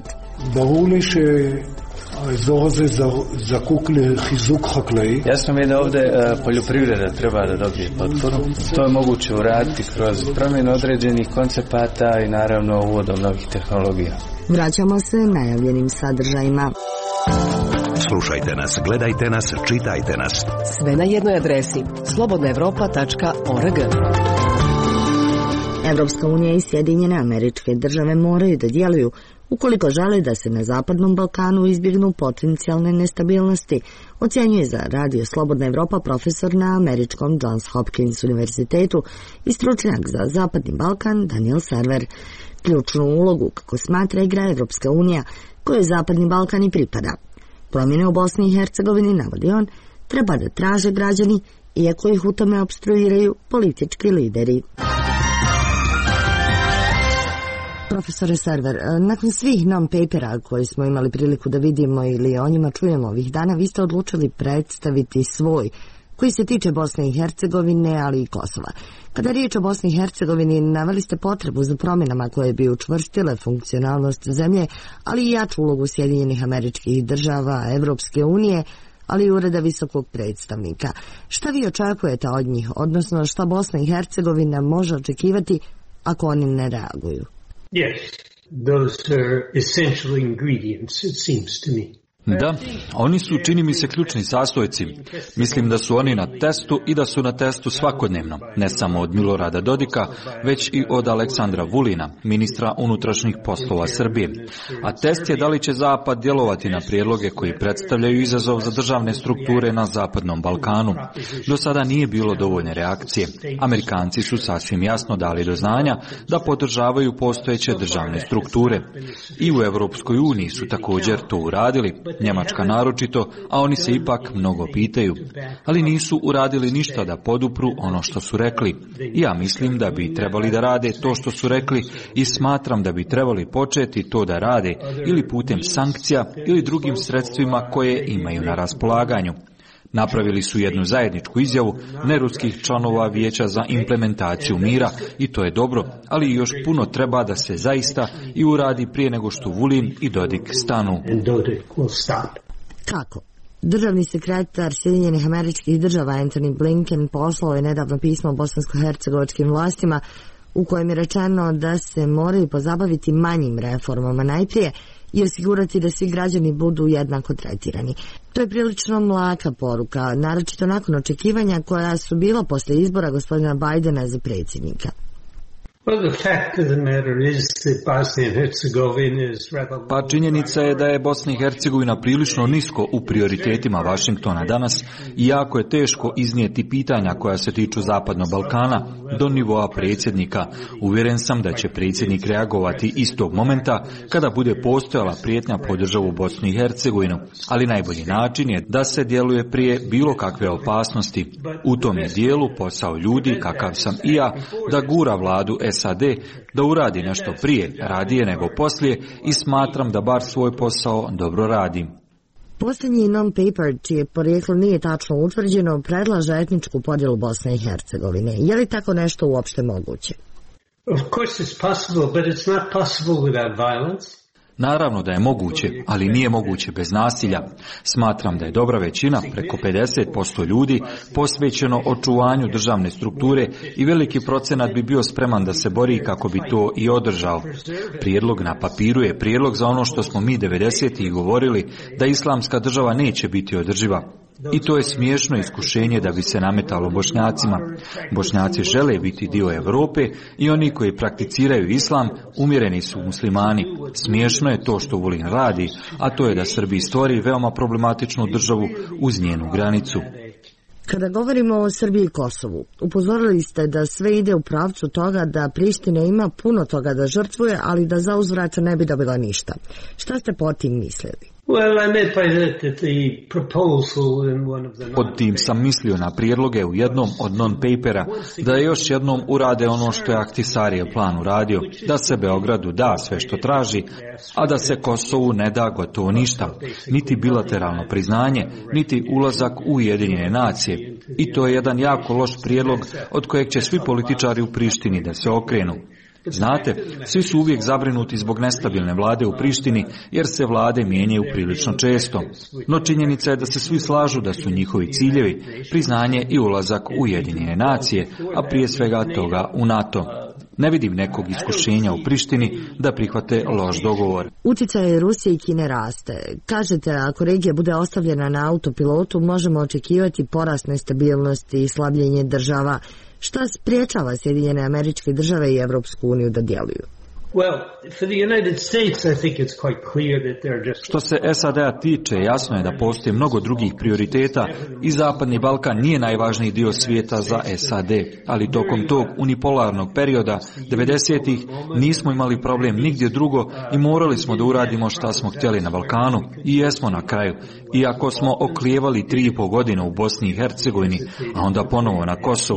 Jasno mi je da ovdje poljoprivreda treba da dobije potporu. To je moguće uraditi kroz promjenu određenih koncepata i naravno uvodom novih tehnologija. Vraćamo se najavljenim sadržajima. Slušajte nas, gledajte nas, čitajte nas. Sve na jednoj adresi slobodnaevropa.org. Evropska unija i Sjedinjene Američke Države moraju da djeluju ukoliko žele da se na Zapadnom Balkanu izbjegnu potencijalne nestabilnosti, ocjenjuje za Radio Slobodna Evropa profesor na američkom Johns Hopkins univerzitetu i stručnjak za Zapadni Balkan Daniel Server. Ključnu ulogu, kako smatra, igra Evropska unija, kojoj Zapadni Balkan i pripada. Promjene u Bosni i Hercegovini, navodi on, treba da traže građani, iako ih u tome opstruiraju politički lideri. Profesore Server, nakon svih non-papera koje smo imali priliku da vidimo ili o njima čujemo ovih dana, vi ste odlučili predstaviti svoj, koji se tiče Bosne i Hercegovine, ali i Kosova. Kada je riječ o Bosni i Hercegovini, naveli ste potrebu za promjenama koje bi učvrstile funkcionalnost zemlje, ali i jaču ulogu Sjedinjenih Američkih Država, Evropske unije, ali i Ureda visokog predstavnika. Šta vi očekujete od njih, odnosno šta Bosna i Hercegovina može očekivati ako oni ne reaguju? Yes, those are essential ingredients, it seems to me. Da, oni su, čini mi se, ključni sastojci. Mislim da su oni na testu i da su na testu svakodnevno, ne samo od Milorada Dodika, već i od Aleksandra Vulina, ministra unutrašnjih poslova Srbije. A test je da li će Zapad djelovati na prijedloge koji predstavljaju izazov za državne strukture na Zapadnom Balkanu. Do sada nije bilo dovoljne reakcije. Amerikanci su sasvim jasno dali do znanja da podržavaju postojeće državne strukture. I u Evropskoj uniji su također to uradili, Njemačka naročito, a oni se ipak mnogo pitaju. Ali nisu uradili ništa da podupru ono što su rekli. I ja mislim da bi trebali da rade to što su rekli i smatram da bi trebali početi to da rade ili putem sankcija ili drugim sredstvima koje imaju na raspolaganju. Napravili su jednu zajedničku izjavu neruskih članova Vijeća za implementaciju mira i to je dobro, ali još puno treba da se zaista i uradi prije nego što Vulin i Dodik stanu. Kako? Državni sekretar Sjedinjenih Američkih Država Antony Blinken poslao je nedavno pismo bosansko-hercegovačkim vlastima u kojem je rečeno da se moraju pozabaviti manjim reformama najprije i osigurati da svi građani budu jednako tretirani. To je prilično mlaka poruka, naročito nakon očekivanja koja su bila posle izbora gospodina Bajdena za predsjednika. Pa činjenica je da je Bosna i Hercegovina prilično nisko u prioritetima Vašingtona danas i jako je teško iznijeti pitanja koja se tiču Zapadnog Balkana do nivoa predsjednika. Uvjeren sam da će predsjednik reagovati istog momenta kada bude postojala prijetnja po državu Bosnu i Hercegovinu, ali najbolji način je da se djeluje prije bilo kakve opasnosti. U tom je dijelu posao ljudi, kakav sam i ja, da gura vladu SAD da uradi nešto prije, radije nego poslije i smatram da bar svoj posao dobro radim. Posljednji non-paper, čije porijeklo nije tačno utvrđeno, predlaže etničku podjelu Bosne i Hercegovine. Je li tako nešto uopšte moguće? Of course it's possible, but it's not possible without violence. Naravno da je moguće, ali nije moguće bez nasilja. Smatram da je dobra većina, preko 50% ljudi, posvećeno očuvanju državne strukture i veliki procenat bi bio spreman da se bori kako bi to i održao. Prijedlog na papiru je prijedlog za ono što smo mi 90-ih govorili, da islamska država neće biti održiva. I to je smiješno iskušenje da bi se nametalo Bošnjacima. Bošnjaci žele biti dio Europe i oni koji prakticiraju islam umjereni su muslimani. Smiješno je to što Vulin radi, a to je da Srbiji stvori veoma problematičnu državu uz njenu granicu. Kada govorimo o Srbiji i Kosovu, upozorili ste da sve ide u pravcu toga da Priština ima puno toga da žrtvuje, ali da zauzvrat ne bi dobila ništa. Šta ste po tim mislili? Pod tim sam mislio na prijedloge u jednom od non-papera da još jednom urade ono što je Ahtisarijev plan uradio, da se Beogradu da sve što traži, a da se Kosovu ne da gotovo ništa, niti bilateralno priznanje, niti ulazak u Ujedinjene nacije. I to je jedan jako loš prijedlog od kojeg će svi političari u Prištini da se okrenu. Znate, svi su uvijek zabrinuti zbog nestabilne vlade u Prištini, jer se vlade mijenjaju prilično često. No činjenica je da se svi slažu da su njihovi ciljevi priznanje i ulazak u Ujedinjene nacije, a prije svega toga u NATO. Ne vidim nekog iskušenja u Prištini da prihvate loš dogovor. Utjecaj Rusije i Kine raste. Kažete, ako regija bude ostavljena na autopilotu, možemo očekivati porast nestabilnosti i slabljenje država. Šta spriječava Sjedinjene Američke Države i Evropsku uniju da djeluju? Što se SAD-a tiče, jasno je da postoji mnogo drugih prioriteta i Zapadni Balkan nije najvažniji dio svijeta za SAD, ali tokom tog unipolarnog perioda 90-ih nismo imali problem nigdje drugo i morali smo da uradimo šta smo htjeli na Balkanu i jesmo na kraju. Iako smo oklijevali 3,5 godine u Bosni i Hercegovini, a onda ponovo na Kosovu.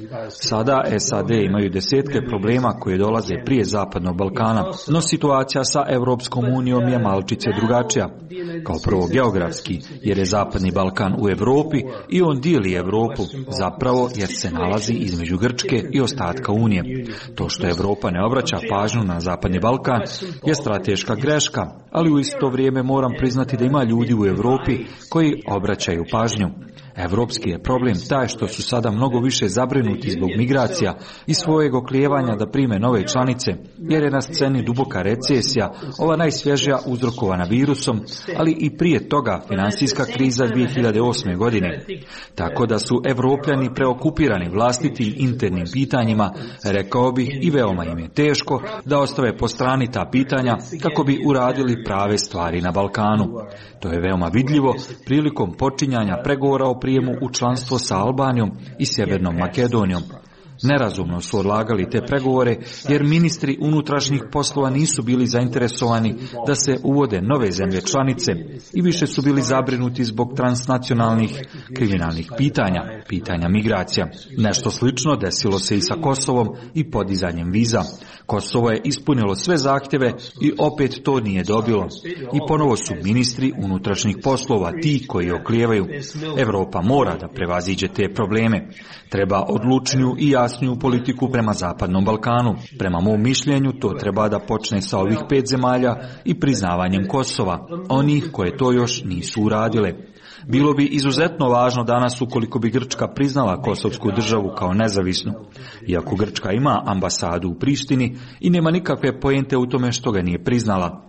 Sada SAD imaju desetke problema koje dolaze prije Zapadnog Balkana, no situacija sa Europskom unijom je malčice drugačija. Kao prvo geografski, jer je Zapadni Balkan u Europi i on dijeli Europu, zapravo jer se nalazi između Grčke i ostatka Unije. To što Europa ne obraća pažnju na Zapadni Balkan je strateška greška, ali u isto vrijeme moram priznati da ima ljudi u Europi koji obraćaju pažnju. Evropski je problem taj što su sada mnogo više zabrinuti zbog migracija i svojeg oklijevanja da prime nove članice, jer je na sceni duboka recesija, ova najsvježija uzrokovana virusom, ali i prije toga finansijska kriza 2008. godine. Tako da su Evropljani preokupirani vlastitim internim pitanjima, rekao bih, i veoma im je teško da ostave po strani ta pitanja kako bi uradili prave stvari na Balkanu. To je veoma vidljivo prilikom počinjanja pregovora o prijemu u članstvo sa Albanijom i Sjevernom Makedonijom. Nerazumno su odlagali te pregovore jer ministri unutrašnjih poslova nisu bili zainteresovani da se uvode nove zemlje članice i više su bili zabrinuti zbog transnacionalnih kriminalnih pitanja migracija. Nešto slično desilo se i sa Kosovom i podizanjem viza. Kosovo je ispunilo sve zahtjeve i opet to nije dobilo. I ponovo su ministri unutrašnjih poslova ti koji oklijevaju. Europa mora da prevaziđe te probleme. Treba odlučniju i jasniju politiku prema Zapadnom Balkanu. Prema mom mišljenju to treba da počne sa ovih 5 zemalja i priznavanjem Kosova, onih koje to još nisu uradile. Bilo bi izuzetno važno danas ukoliko bi Grčka priznala kosovsku državu kao nezavisnu. Iako Grčka ima ambasadu u Prištini i nema nikakve poente u tome što ga nije priznala.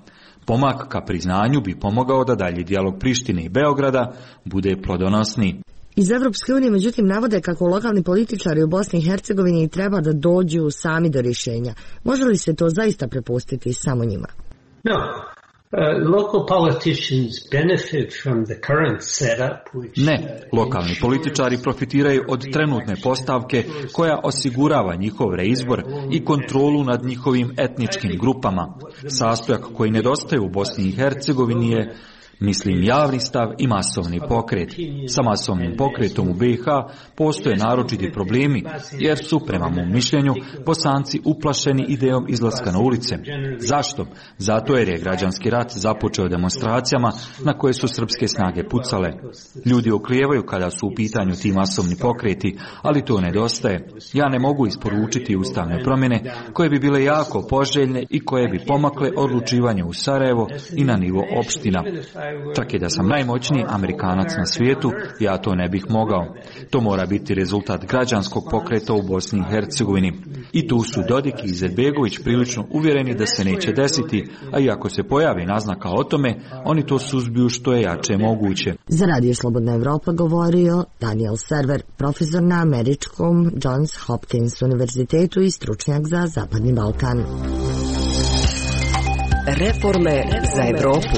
Pomak ka priznanju bi pomogao da dalji dijalog Prištine i Beograda bude plodonosniji. Iz Evropske unije, međutim, navode kako lokalni političari u Bosni i Hercegovini treba da dođu sami do rješenja. Može li se to zaista prepustiti samo njima? No. Local politicians benefit from the current setup, Ne, lokalni političari profitiraju od trenutne postavke koja osigurava njihov reizbor i kontrolu nad njihovim etničkim grupama. Sastojak koji nedostaje u Bosni i Hercegovini je, mislim, javni stav i masovni pokret. Sa masovnim pokretom u BiH postoje naročiti problemi, jer su, prema mom mišljenju, Bosanci uplašeni idejom izlaska na ulice. Zašto? Zato jer je građanski rat započeo demonstracijama na koje su srpske snage pucale. Ljudi oklijevaju kada su u pitanju ti masovni pokreti, ali to nedostaje. Ja ne mogu isporučiti ustavne promjene koje bi bile jako poželjne i koje bi pomakle odlučivanje u Sarajevo i na nivo opština. Čak i da sam najmoćniji Amerikanac na svijetu, ja to ne bih mogao. To mora biti rezultat građanskog pokreta u Bosni i Hercegovini. I tu su Dodik i Izetbegović prilično uvjereni da se neće desiti, a i ako se pojavi naznaka o tome, oni to suzbiju što je jače moguće. Za Radio Slobodna Evropa govorio Daniel Server, profesor na američkom Johns Hopkins univerzitetu i stručnjak za Zapadni Balkan. Reforme za Evropu.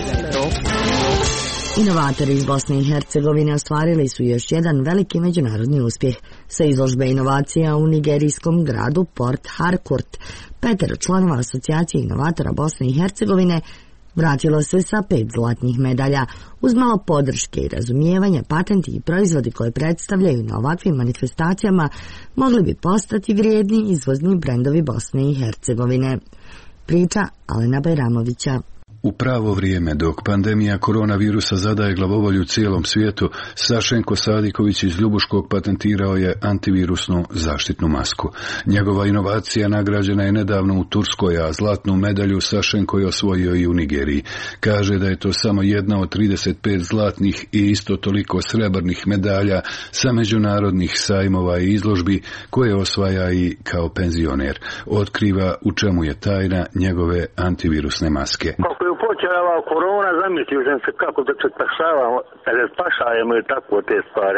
Inovatori iz Bosne i Hercegovine ostvarili su još jedan veliki međunarodni uspjeh. Sa izložbe inovacija u nigerijskom gradu Port Harcourt, 5 članova asocijacije inovatora Bosne i Hercegovine vratilo se sa 5 zlatnih medalja. Uz malo podrške i razumijevanja, patenti i proizvodi koje predstavljaju na ovakvim manifestacijama mogli bi postati vrijedni izvozni brendovi Bosne i Hercegovine. Priča Alena Bajramovića. U pravo vrijeme, dok pandemija koronavirusa zadaje glavovolju cijelom svijetu, Sašenko Sadiković iz Ljubuškog patentirao je antivirusnu zaštitnu masku. Njegova inovacija nagrađena je nedavno u Turskoj, a zlatnu medalju Sašenko je osvojio i u Nigeriji. Kaže da je to samo jedna od 35 zlatnih i isto toliko srebrnih medalja sa međunarodnih sajmova i izložbi koje osvaja i kao penzioner. Otkriva u čemu je tajna njegove antivirusne maske. Počela korona, zamislio sam se kako da se spašavamo i tako te stvari.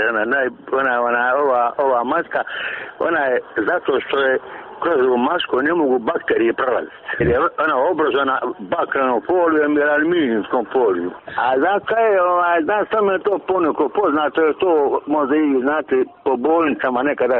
Ova maska, ona je zato što je kroz ovu masku ne mogu bakterije prolaziti. Jer je ona obrazana bakrenom folijom ili aluminijskom folijom. A znam samo je to poneko poznato, je to možda i znate po bolnicama nekada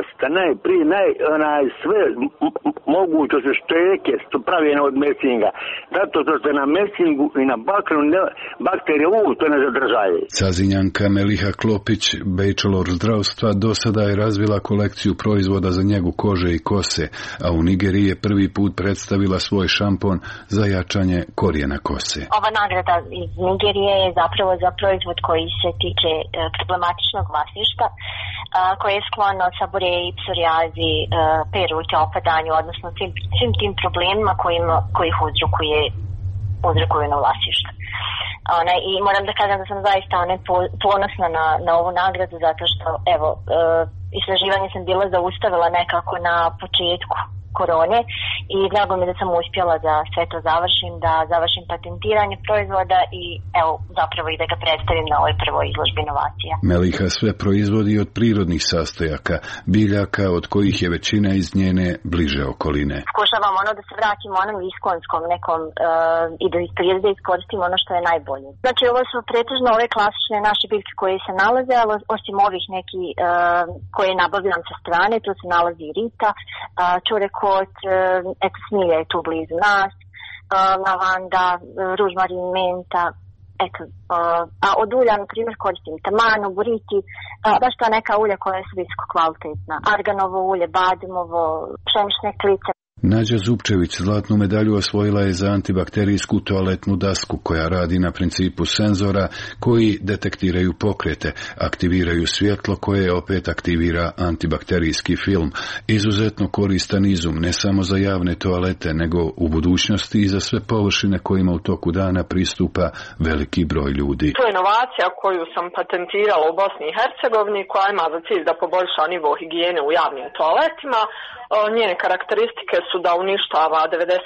sve moguće su šteke pravljene od mesinga. Zato što se na mesingu i na bakrenu bakterije to ne zadržaju. Cazinjanka Meliha Klopić, bachelor zdravstva, do sada je razvila kolekciju proizvoda za njegu kože i kose, a u Nigeriji je prvi put predstavila svoj šampon za jačanje korijena kose. Ova nagrada iz Nigerije je zapravo za proizvod koji se tiče problematičnog vlasništva, koji je sklon saboreji, psorijazi, perute, opadanju, odnosno svim tim problemima koji ih uzrokuju na vlasništvo. I moram da kažem da sam zaista ponosna na ovu nagradu, zato što istraživanje sam bila zaustavila nekako na početku korone i drago mi da sam uspjela da sve to završim patentiranje proizvoda i zapravo i da ga predstavim na ovoj prvoj izložbi inovacija. Meliha sve proizvodi od prirodnih sastojaka, biljaka od kojih je većina iz njene bliže okoline. Pokušavam da se vratimo onom iskonskom nekom i da iz prirode iskoristimo ono što je najbolje. Znači ovo su pretežno ove klasične naše biljke koje se nalaze, ali osim ovih neki koje nabavljam sa strane, tu se nalazi i rita, čureko, smilja je tu blizu nas, lavanda, ružmarin, menta, a od ulja, na primjer, koristim tamanu, buriti, baš ta neka ulja koja su visoko kvalitetna. Arganovo ulje, badimovo, pšenične klice. Nađa Zupčević zlatnu medalju osvojila je za antibakterijsku toaletnu dasku koja radi na principu senzora koji detektiraju pokrete, aktiviraju svjetlo koje opet aktivira antibakterijski film. Izuzetno koristan izum ne samo za javne toalete, nego u budućnosti i za sve površine kojima u toku dana pristupa veliki broj ljudi. To je inovacija koju sam patentirala u Bosni i Hercegovini, koja ima za cilj da poboljša nivo higijene u javnim toaletima. Njene karakteristike su virusu da uništava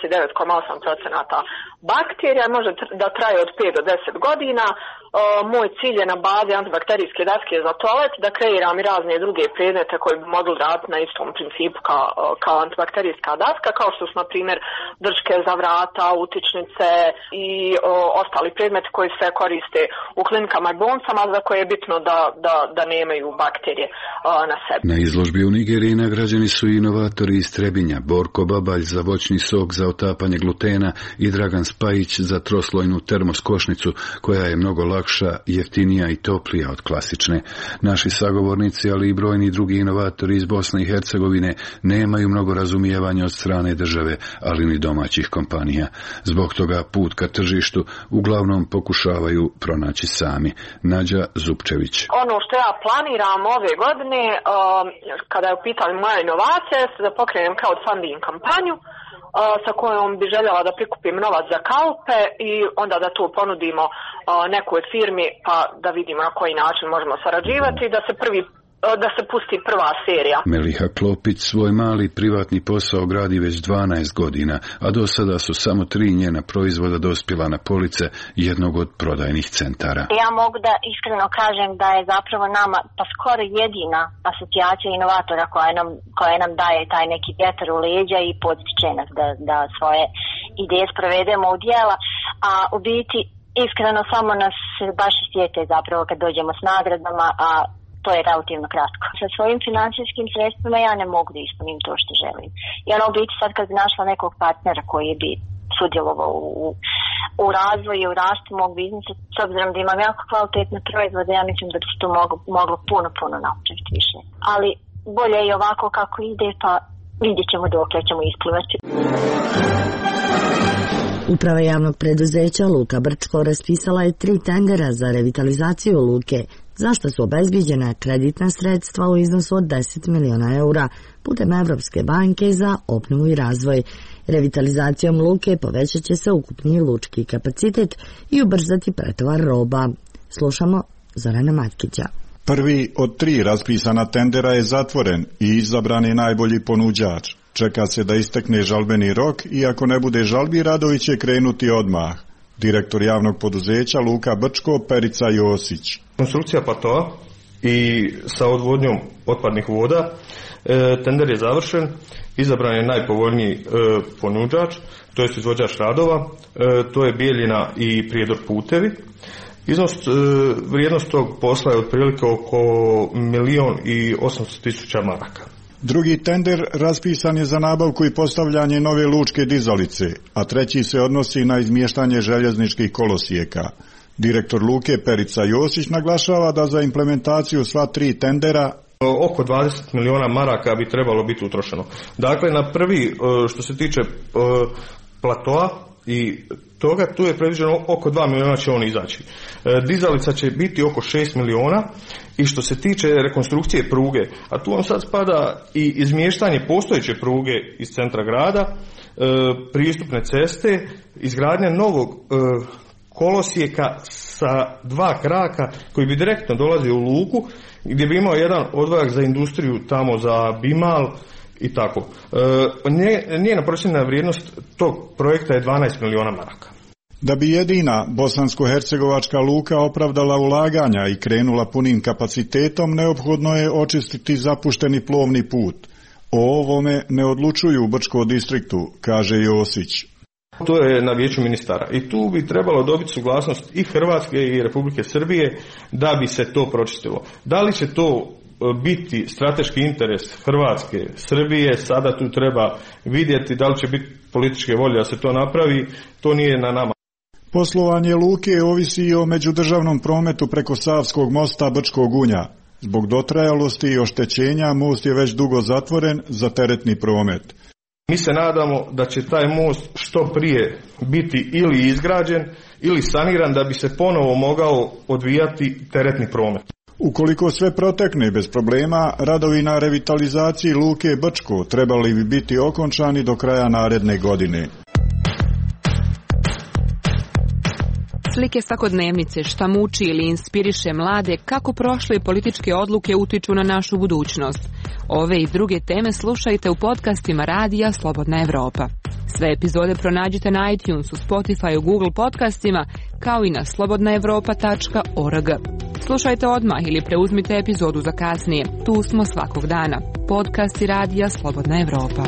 99,8% bakterija, može da traje od 5 do 10 godina. Moj cilj je na bazi antibakterijske daske za toalet da kreiram i razne druge predmete koji bi mogli raditi na istom principu kao antibakterijska daska, kao što su, na primjer, drške za vrata, utičnice i ostali predmeti koji se koriste u klinikama i bolnicama, za koje je bitno da nemaju bakterije na sebi. Na izložbi u Nigeriji nagrađeni su inovatori iz Trebinja, Borko Babalj za voćni sok za otapanje glutena i Dragan Spajić za troslojnu termoskošnicu koja je mnogo lakša, jeftinija i toplija od klasične. Naši sagovornici, ali i brojni drugi inovatori iz Bosne i Hercegovine nemaju mnogo razumijevanja od strane države, ali ni domaćih kompanija. Zbog toga put ka tržištu uglavnom pokušavaju pronaći sami. Nađa Zupčević. Ono što ja planiram ove godine, kada je u pitanju moja inovacija, je da pokrenem crowdfunding kampanju sa kojom bi željela da prikupim novac za kaupe i onda da to ponudimo nekoj firmi pa da vidimo na koji način možemo sarađivati i da se pusti prva serija. Meliha Klopić svoj mali privatni posao gradi već 12 godina, a do sada su samo 3 njena proizvoda dospjela na police jednog od prodajnih centara. Ja mogu da iskreno kažem da je zapravo nama pa skoro jedina asocijacija inovatora koja nam daje taj neki vjetar u leđa i potiče nas da svoje ideje sprovedemo u djela, a u biti iskreno samo nas baš sjete zapravo kad dođemo s nagradama, a to je relativno kratko. Sa svojim financijskim sredstvima ja ne mogu da ispunim to što želim. I ono u biti sad kad bi našla nekog partnera koji bi sudjelovao u razvoju i u rastu mog biznisa, s obzirom da imam jako kvalitetne proizvode, ja mislim da bi se to moglo puno napraviti više. Ali bolje i ovako kako ide, pa vidjet ćemo dok ćemo isplivati. Uprava javnog preduzeća Luka Brčko raspisala je 3 tendera za revitalizaciju luke, za što su obezbiđena kreditna sredstva u iznosu od 10 miliona eura putem Evropske banke za obnovu i razvoj. Revitalizacijom luke povećat će se ukupni lučki kapacitet i ubrzati pretovar roba. Slušamo Zorana Matkića. Prvi od 3 raspisana tendera je zatvoren i izabran je najbolji ponuđač. Čeka se da istekne žalbeni rok i ako ne bude žalbi, radovi će krenuti odmah. Direktor javnog poduzeća Luka Brčko, Perica Josić. Konstrukcija platoa i sa odvodnjom otpadnih voda, tender je završen, izabran je najpovoljniji ponuđač, to je izvođač radova, to je Bijeljina i Prijedor putevi. Vrijednost tog posla je otprilike oko 1.800.000 maraka. Drugi tender raspisan je za nabavku i postavljanje nove lučke dizalice, a treći se odnosi na izmještanje željezničkih kolosijeka. Direktor luke Perica Josić naglašava da za implementaciju sva 3 tendera oko 20 miliona maraka bi trebalo biti utrošeno. Dakle, na prvi, što se tiče platoa i toga, tu je predviđeno oko 2 miliona će on izaći. Dizalica će biti oko 6 miliona i što se tiče rekonstrukcije pruge, a tu vam sad spada i izmještanje postojeće pruge iz centra grada, pristupne ceste, izgradnja novog kolosijeka sa 2 kraka koji bi direktno dolazio u luku, gdje bi imao jedan odvojak za industriju tamo za Bimal i tako. Njena procjena vrijednost tog projekta je 12 miliona maraka. Da bi jedina bosansko-hercegovačka luka opravdala ulaganja i krenula punim kapacitetom, neophodno je očistiti zapušteni plovni put. O ovome ne odlučuju u Brčko distriktu, kaže Josić. To je na vijeću ministara i tu bi trebalo dobiti suglasnost i Hrvatske i Republike Srbije da bi se to pročistilo. Da li će to biti strateški interes Hrvatske, Srbije, sada tu treba vidjeti da li će biti političke volje da se to napravi, to nije na nama. Poslovanje luke ovisi i o međudržavnom prometu preko Savskog mosta Brčkog Unja. Zbog dotrajalosti i oštećenja most je već dugo zatvoren za teretni promet. Mi se nadamo da će taj most što prije biti ili izgrađen ili saniran da bi se ponovo mogao odvijati teretni promet. Ukoliko sve protekne bez problema, radovi na revitalizaciji luke Brčko trebali bi biti okončani do kraja naredne godine. Slike svakodnevnice, šta muči ili inspiriše mlade, kako prošle političke odluke utiču na našu budućnost. Ove i druge teme slušajte u podcastima Radija Slobodna Evropa. Sve epizode pronađite na iTunesu, Spotifyu, Google podcastima, kao i na slobodnaevropa.org. Slušajte odmah ili preuzmite epizodu za kasnije. Tu smo svakog dana. Podcasti Radija Slobodna Evropa.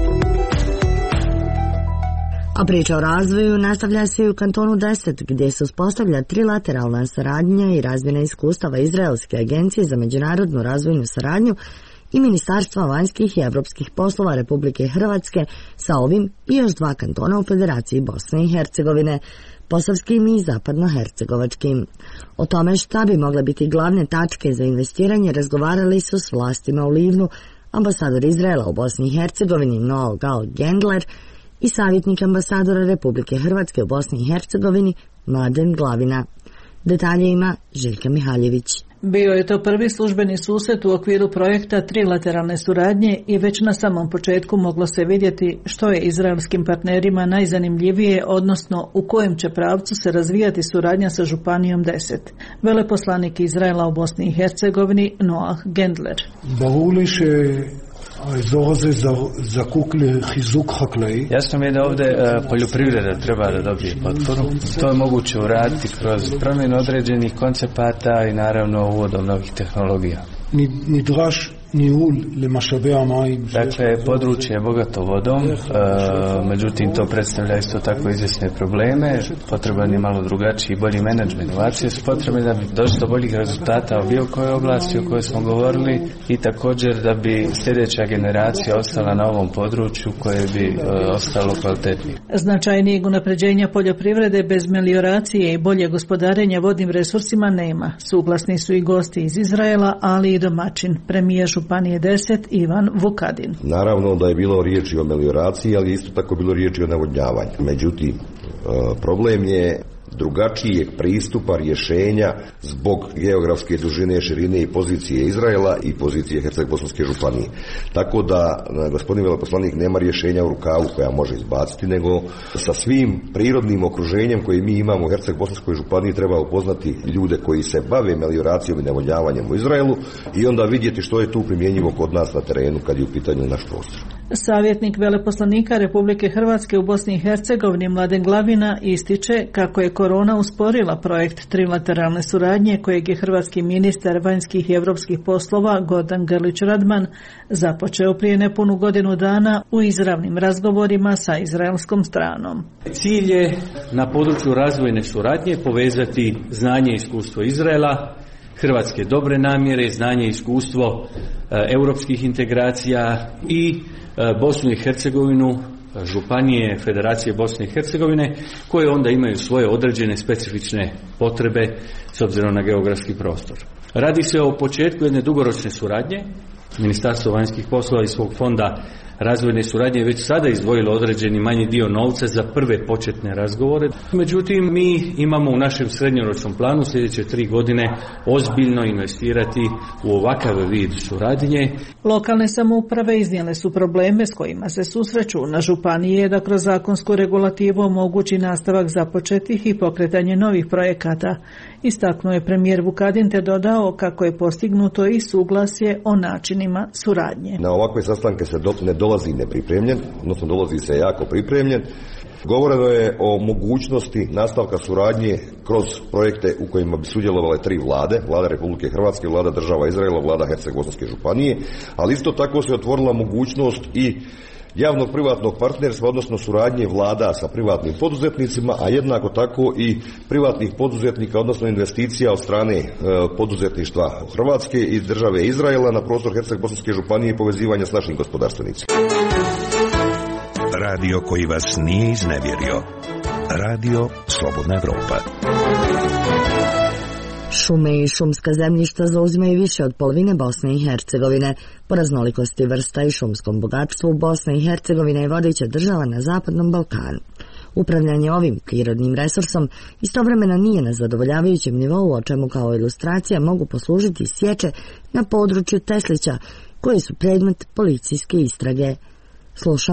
A priča o razvoju nastavlja se i u kantonu 10, gdje se uspostavlja trilateralna saradnja i razmjena iskustava Izraelske agencije za međunarodnu razvojnu saradnju i Ministarstva vanjskih i evropskih poslova Republike Hrvatske sa ovim i još 2 kantona u Federaciji Bosne i Hercegovine, posavskim i zapadnohercegovačkim. O tome šta bi mogle biti glavne tačke za investiranje razgovarali su s vlastima u Livnu ambasador Izraela u Bosni i Hercegovini Noel Gal Gendler i savjetnik ambasadora Republike Hrvatske u Bosni i Hercegovini Mladen Glavina. Detalje ima Željka Mihaljević. Bio je to prvi službeni susret u okviru projekta trilateralne suradnje i već na samom početku moglo se vidjeti što je izraelskim partnerima najzanimljivije, odnosno u kojem će pravcu se razvijati suradnja sa županijom 10. Veleposlanik Izraela u Bosni i Hercegovini Noah Gendler. Jasno mi je da ovdje poljoprivreda treba da dobije potporu. To je moguće uraditi kroz promjenu određenih koncepata i naravno uvodom novih tehnologija. Dakle, područje je bogato vodom, međutim to predstavlja isto tako izvjesne probleme, potreban je malo drugačiji i bolji menadžment. Inovacije su potrebne da bi došlo do boljih rezultata u bilo kojoj oblasti o kojoj smo govorili i također da bi sljedeća generacija ostala na ovom području koje bi ostalo kvalitetnije. Značajnijeg unapređenja poljoprivrede bez melioracije i bolje gospodarenja vodnim resursima nema. Suglasni su i gosti iz Izraela, ali i domaćin, premijer Županije 10 Ivan Vukadin. Naravno da je bilo riječi o melioraciji, ali isto tako bilo riječi o navodnjavanju. Međutim, problem je drugačijeg pristupa rješenja zbog geografske dužine, širine i pozicije Izraela i pozicije Herceg-Bosanske županije. Tako da gospodin veleposlanik nema rješenja u rukavu koja može izbaciti, nego sa svim prirodnim okruženjem koje mi imamo u Herceg-Bosanskoj županiji treba upoznati ljude koji se bave melioracijom i navodnjavanjem u Izraelu i onda vidjeti što je tu primjenjivo kod nas na terenu kad je u pitanju naš prostor. Savjetnik veleposlanika Republike Hrvatske u Bosni i Hercegovini Mladen Glavina ističe kako je korona usporila projekt trilateralne suradnje kojeg je hrvatski ministar vanjskih i europskih poslova Gordan Grlić Radman započeo prije nepunu godinu dana u izravnim razgovorima sa izraelskom stranom. Cilj je na području razvojne suradnje povezati znanje i iskustvo Izraela, hrvatske dobre namjere, znanje i iskustvo europskih integracija i Bosnu i Hercegovinu, županije Federacije Bosne i Hercegovine, koje onda imaju svoje određene specifične potrebe s obzirom na geografski prostor. Radi se o početku jedne dugoročne suradnje. Ministarstvo vanjskih poslova iz svog fonda razvojne suradnje je već sada izdvojilo određeni manji dio novca za prve početne razgovore. Međutim, mi imamo u našem srednjoročnom planu sljedeće 3 godine ozbiljno investirati u ovakav vid suradnje. Lokalne samouprave iznijele su probleme s kojima se susreću. Na županiji je da kroz zakonsku regulativu omogući nastavak započetih i pokretanje novih projekata. Istaknuo je premijer Vukadin te dodao kako je postignuto i suglasje o načinima suradnje. Na ovakve sastanke se ne dolazi nepripremljen, odnosno dolazi se jako pripremljen. Govoreno je o mogućnosti nastavka suradnje kroz projekte u kojima bi sudjelovale 3 vlade, vlada Republike Hrvatske, vlada država Izraela, vlada Herceg-Bosanske županije, ali isto tako se otvorila mogućnost i javnog privatnog partnerstva, odnosno suradnje vlada sa privatnim poduzetnicima, a jednako tako i privatnih poduzetnika, odnosno investicija od strane poduzetništva Hrvatske i države Izraela na prostor Herceg-Bosanske županije i povezivanja s našim gospodarstvenicima. Radio koji vas nije iznevjerio. Radio Slobodna Evropa. Šume i šumska zemljišta zauzimaju više od polovine Bosne i Hercegovine. Po raznolikosti vrsta i šumskom bogatstvu Bosna i Hercegovina je vodeća država na Zapadnom Balkanu. Upravljanje ovim prirodnim resursom istovremeno nije na zadovoljavajućem nivou, o čemu kao ilustracija mogu poslužiti sječe na području Teslića, koje su predmet policijske istrage. Slušamo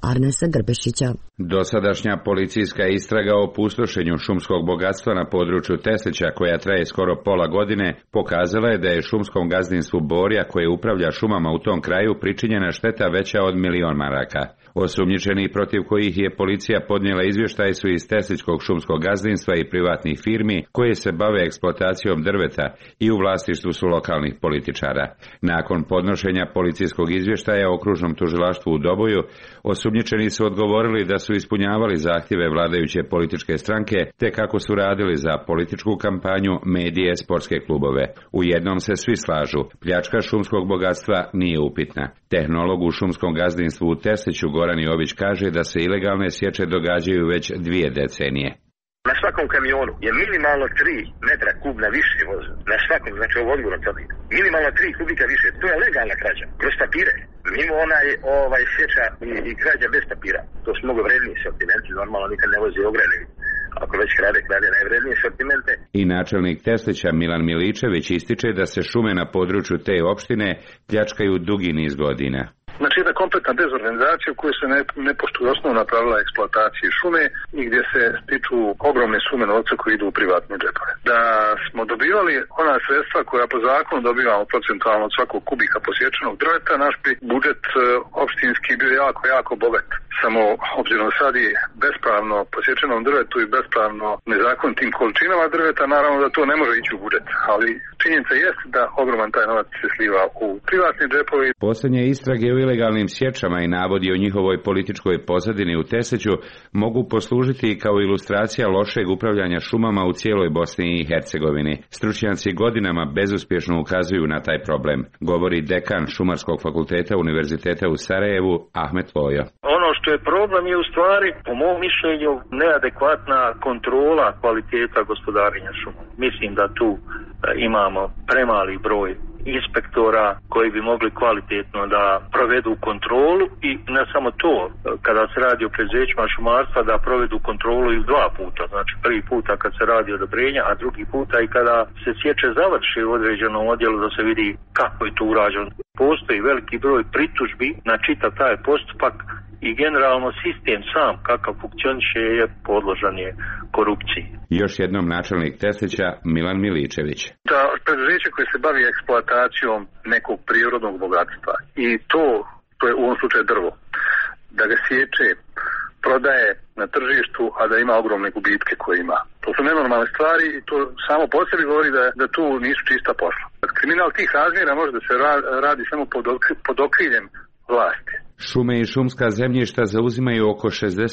Arnesa Grbešića. Dosadašnja policijska istraga o pustošenju šumskog bogatstva na području Teslića, koja traje skoro pola godine, pokazala je da je šumskom gazdinstvu Borja, koje upravlja šumama u tom kraju, pričinjena šteta veća od 1.000.000 maraka. Osumnjičeni protiv kojih je policija podnijela izvještaj su iz Teslićkog šumskog gazdinstva i privatnih firmi koje se bave eksploatacijom drveta i u vlasništvu su lokalnih političara. Nakon podnošenja policijskog izvještaja okružnom tužilaštvu u Doboju, osumnjičeni su odgovorili da su ispunjavali zahtjeve vladajuće političke stranke te kako su radili za političku kampanju, medije, sportske klubove. U jednom se svi slažu, pljačka šumskog bogatstva nije upitna. Tehnolog u šumskom gazdinstvu u Tesliću Goran Jović kaže da se ilegalne sječe događaju već 2 decenije. Na svakom kamionu je minimalno 3 metra kubna više voza. Na svakom, znači ovo odgovorno tvrdim. Minimalno 3 kubika više. To je legalna krađa. Kroz papire. Mimo onaj sječa i krađa bez papira. To su mnogo vredniji sortimenti. Normalno nikad ne vozi ograni. Ako već krade najvrednije sortimente. I načelnik Teslića Milan Miličević ističe da se šume na području te opštine pljačkaju dugi niz godina. Znači jedna kompletna dezorganizacija u kojoj se ne poštuju osnovna pravila eksploatacije šume i gdje se stiču ogromne sume novca koji idu u privatne džepove. Da smo dobivali ona sredstva koja po zakonu dobivamo procentualno od svakog kubika posječenog drveta, naš budžet opštinski bio jako bogat. Samo obzirom sad i bespravno posječenom drvetu i bespravno nezakonitim količinama drveta, naravno da to ne može ići u budžet. Ali činjenica jest da ogroman taj novac se sliva u privatne džepove. Posljednje istrage o ilegalnim sječama i navodi o njihovoj političkoj pozadini u Tesliću mogu poslužiti i kao ilustracija lošeg upravljanja šumama u cijeloj Bosni i Hercegovini. Stručnjaci godinama bezuspješno ukazuju na taj problem, govori dekan Šumarskog fakulteta Univerziteta u Sarajevu Ahmet Lojo. Ono što je problem je u stvari, po mom mišljenju, neadekvatna kontrola kvaliteta gospodarenja šuma. Mislim da tu imamo premali broj inspektora koji bi mogli kvalitetno da provedu kontrolu i ne samo to, kada se radi o preduzećima šumarstva da provedu kontrolu i 2 puta, znači prvi puta kad se radi odobrenja, a drugi puta i kada se sječe završi u određenom odjelu da se vidi kako je to urađeno. Postoji veliki broj pritužbi na čitav taj postupak i generalno sistem sam kakav funkcioniše je podložan je korupciji. Još jednom načelnik Teslića Milan Miličević. Da preduzeće koje se bavi eksploatacijom nekog prirodnog bogatstva i to je u ovom slučaju drvo, da ga sječe, prodaje na tržištu, a da ima ogromne gubitke koje ima. To su nenormalne stvari i to samo po sebi govori da tu nisu čista posla. Kriminal tih razmjera može da se radi samo pod okriljem vlasti. Šume i šumska zemljišta zauzimaju oko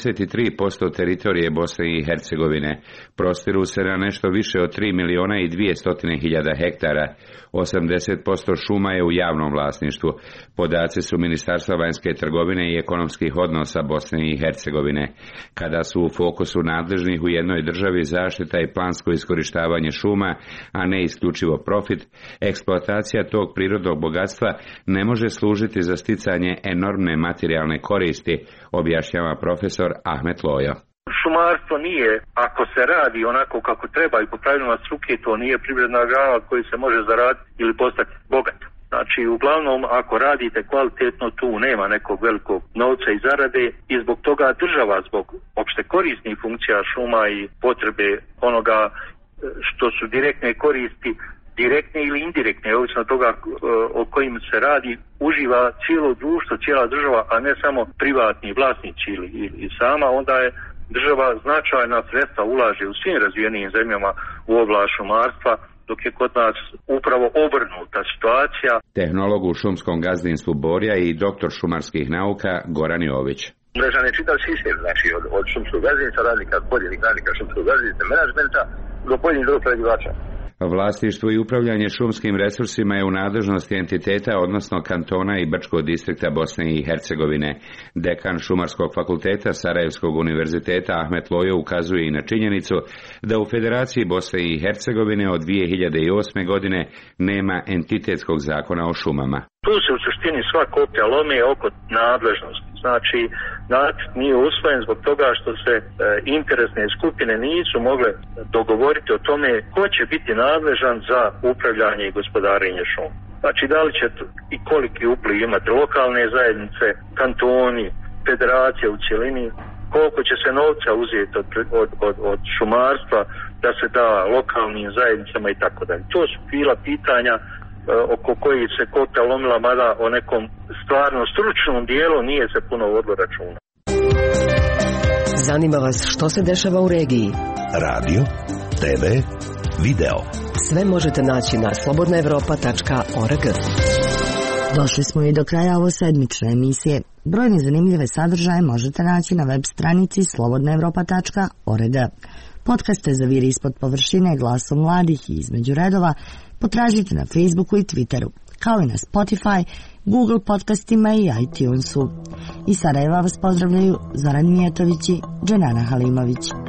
63% teritorije Bosne i Hercegovine. Prostiru se na nešto više od 3.200.000 hektara. 80% šuma je u javnom vlasništvu. Podaci su Ministarstva vanjske trgovine i ekonomskih odnosa Bosne i Hercegovine. Kada su u fokusu nadležnih u jednoj državi zaštita i plansko iskorištavanje šuma, a ne isključivo profit, eksploatacija tog prirodnog bogatstva ne može služiti za sticanje enormne materijalne koristi, objašnjava profesor Ahmet Lojo. Šumarstvo nije, ako se radi onako kako treba i po pravilima struke, to nije privredna grana od koje se može zaraditi ili postati bogat. Znači, uglavnom, ako radite kvalitetno, tu nema nekog velikog novca i zarade i zbog toga država, zbog opšte korisnih funkcija šuma i potrebe onoga što su direktne koristi, direktne ili indirektne, ovisno od toga o kojim se radi, uživa cijelo društvo, cijela država, a ne samo privatni vlasnici ili sama, onda je država značajna sredstva ulaže u svim razvijenim zemljama u oblast šumarstva, dok je kod nas upravo obrnuta situacija. Tehnolog u šumskom gazdinstvu Borja i doktor šumarskih nauka Goran Jović. Mrežan je čitav sistem, znači od šumskog gazdinstva, pojedinih radnika šumskog gazdinstva, menadžmenta do pojedinih drugog prerađivača. Vlasništvo i upravljanje šumskim resursima je u nadležnosti entiteta, odnosno kantona i Brčkog distrikta Bosne i Hercegovine. Dekan Šumarskog fakulteta Sarajevskog univerziteta Ahmet Lojo ukazuje i na činjenicu da u Federaciji Bosne i Hercegovine od 2008. godine nema entitetskog zakona o šumama. Tu se u suštini sva koplja lome oko nadležnosti. Znači, nacrt nije usvojen zbog toga što se interesne skupine nisu mogle dogovoriti o tome ko će biti nadležan za upravljanje i gospodarenje šumom. Znači, da li će i koliki upliv imati lokalne zajednice, kantoni, federacija u cjelini, koliko će se novca uzeti od šumarstva da se da lokalnim zajednicama i tako dalje. To su bila pitanja oko kojih se koplja lomila, mada o nekom stvarno stručnom dijelu nije se puno vodilo računa. Zanima vas što se dešava u regiji? Radio, TV, video. Sve možete naći na slobodnaevropa.org. Došli smo i do kraja ovo sedmične emisije. Brojne zanimljive sadržaje možete naći na web stranici slobodnaevropa.org. Podcaste za Vir ispod površine, Glasom mladih i Između redova potražite na Facebooku i Twitteru, kao i na Spotify, Google podcastima i iTunesu. Iz Sarajeva vas pozdravljaju Zoran Mijetović i Dženana Halimović.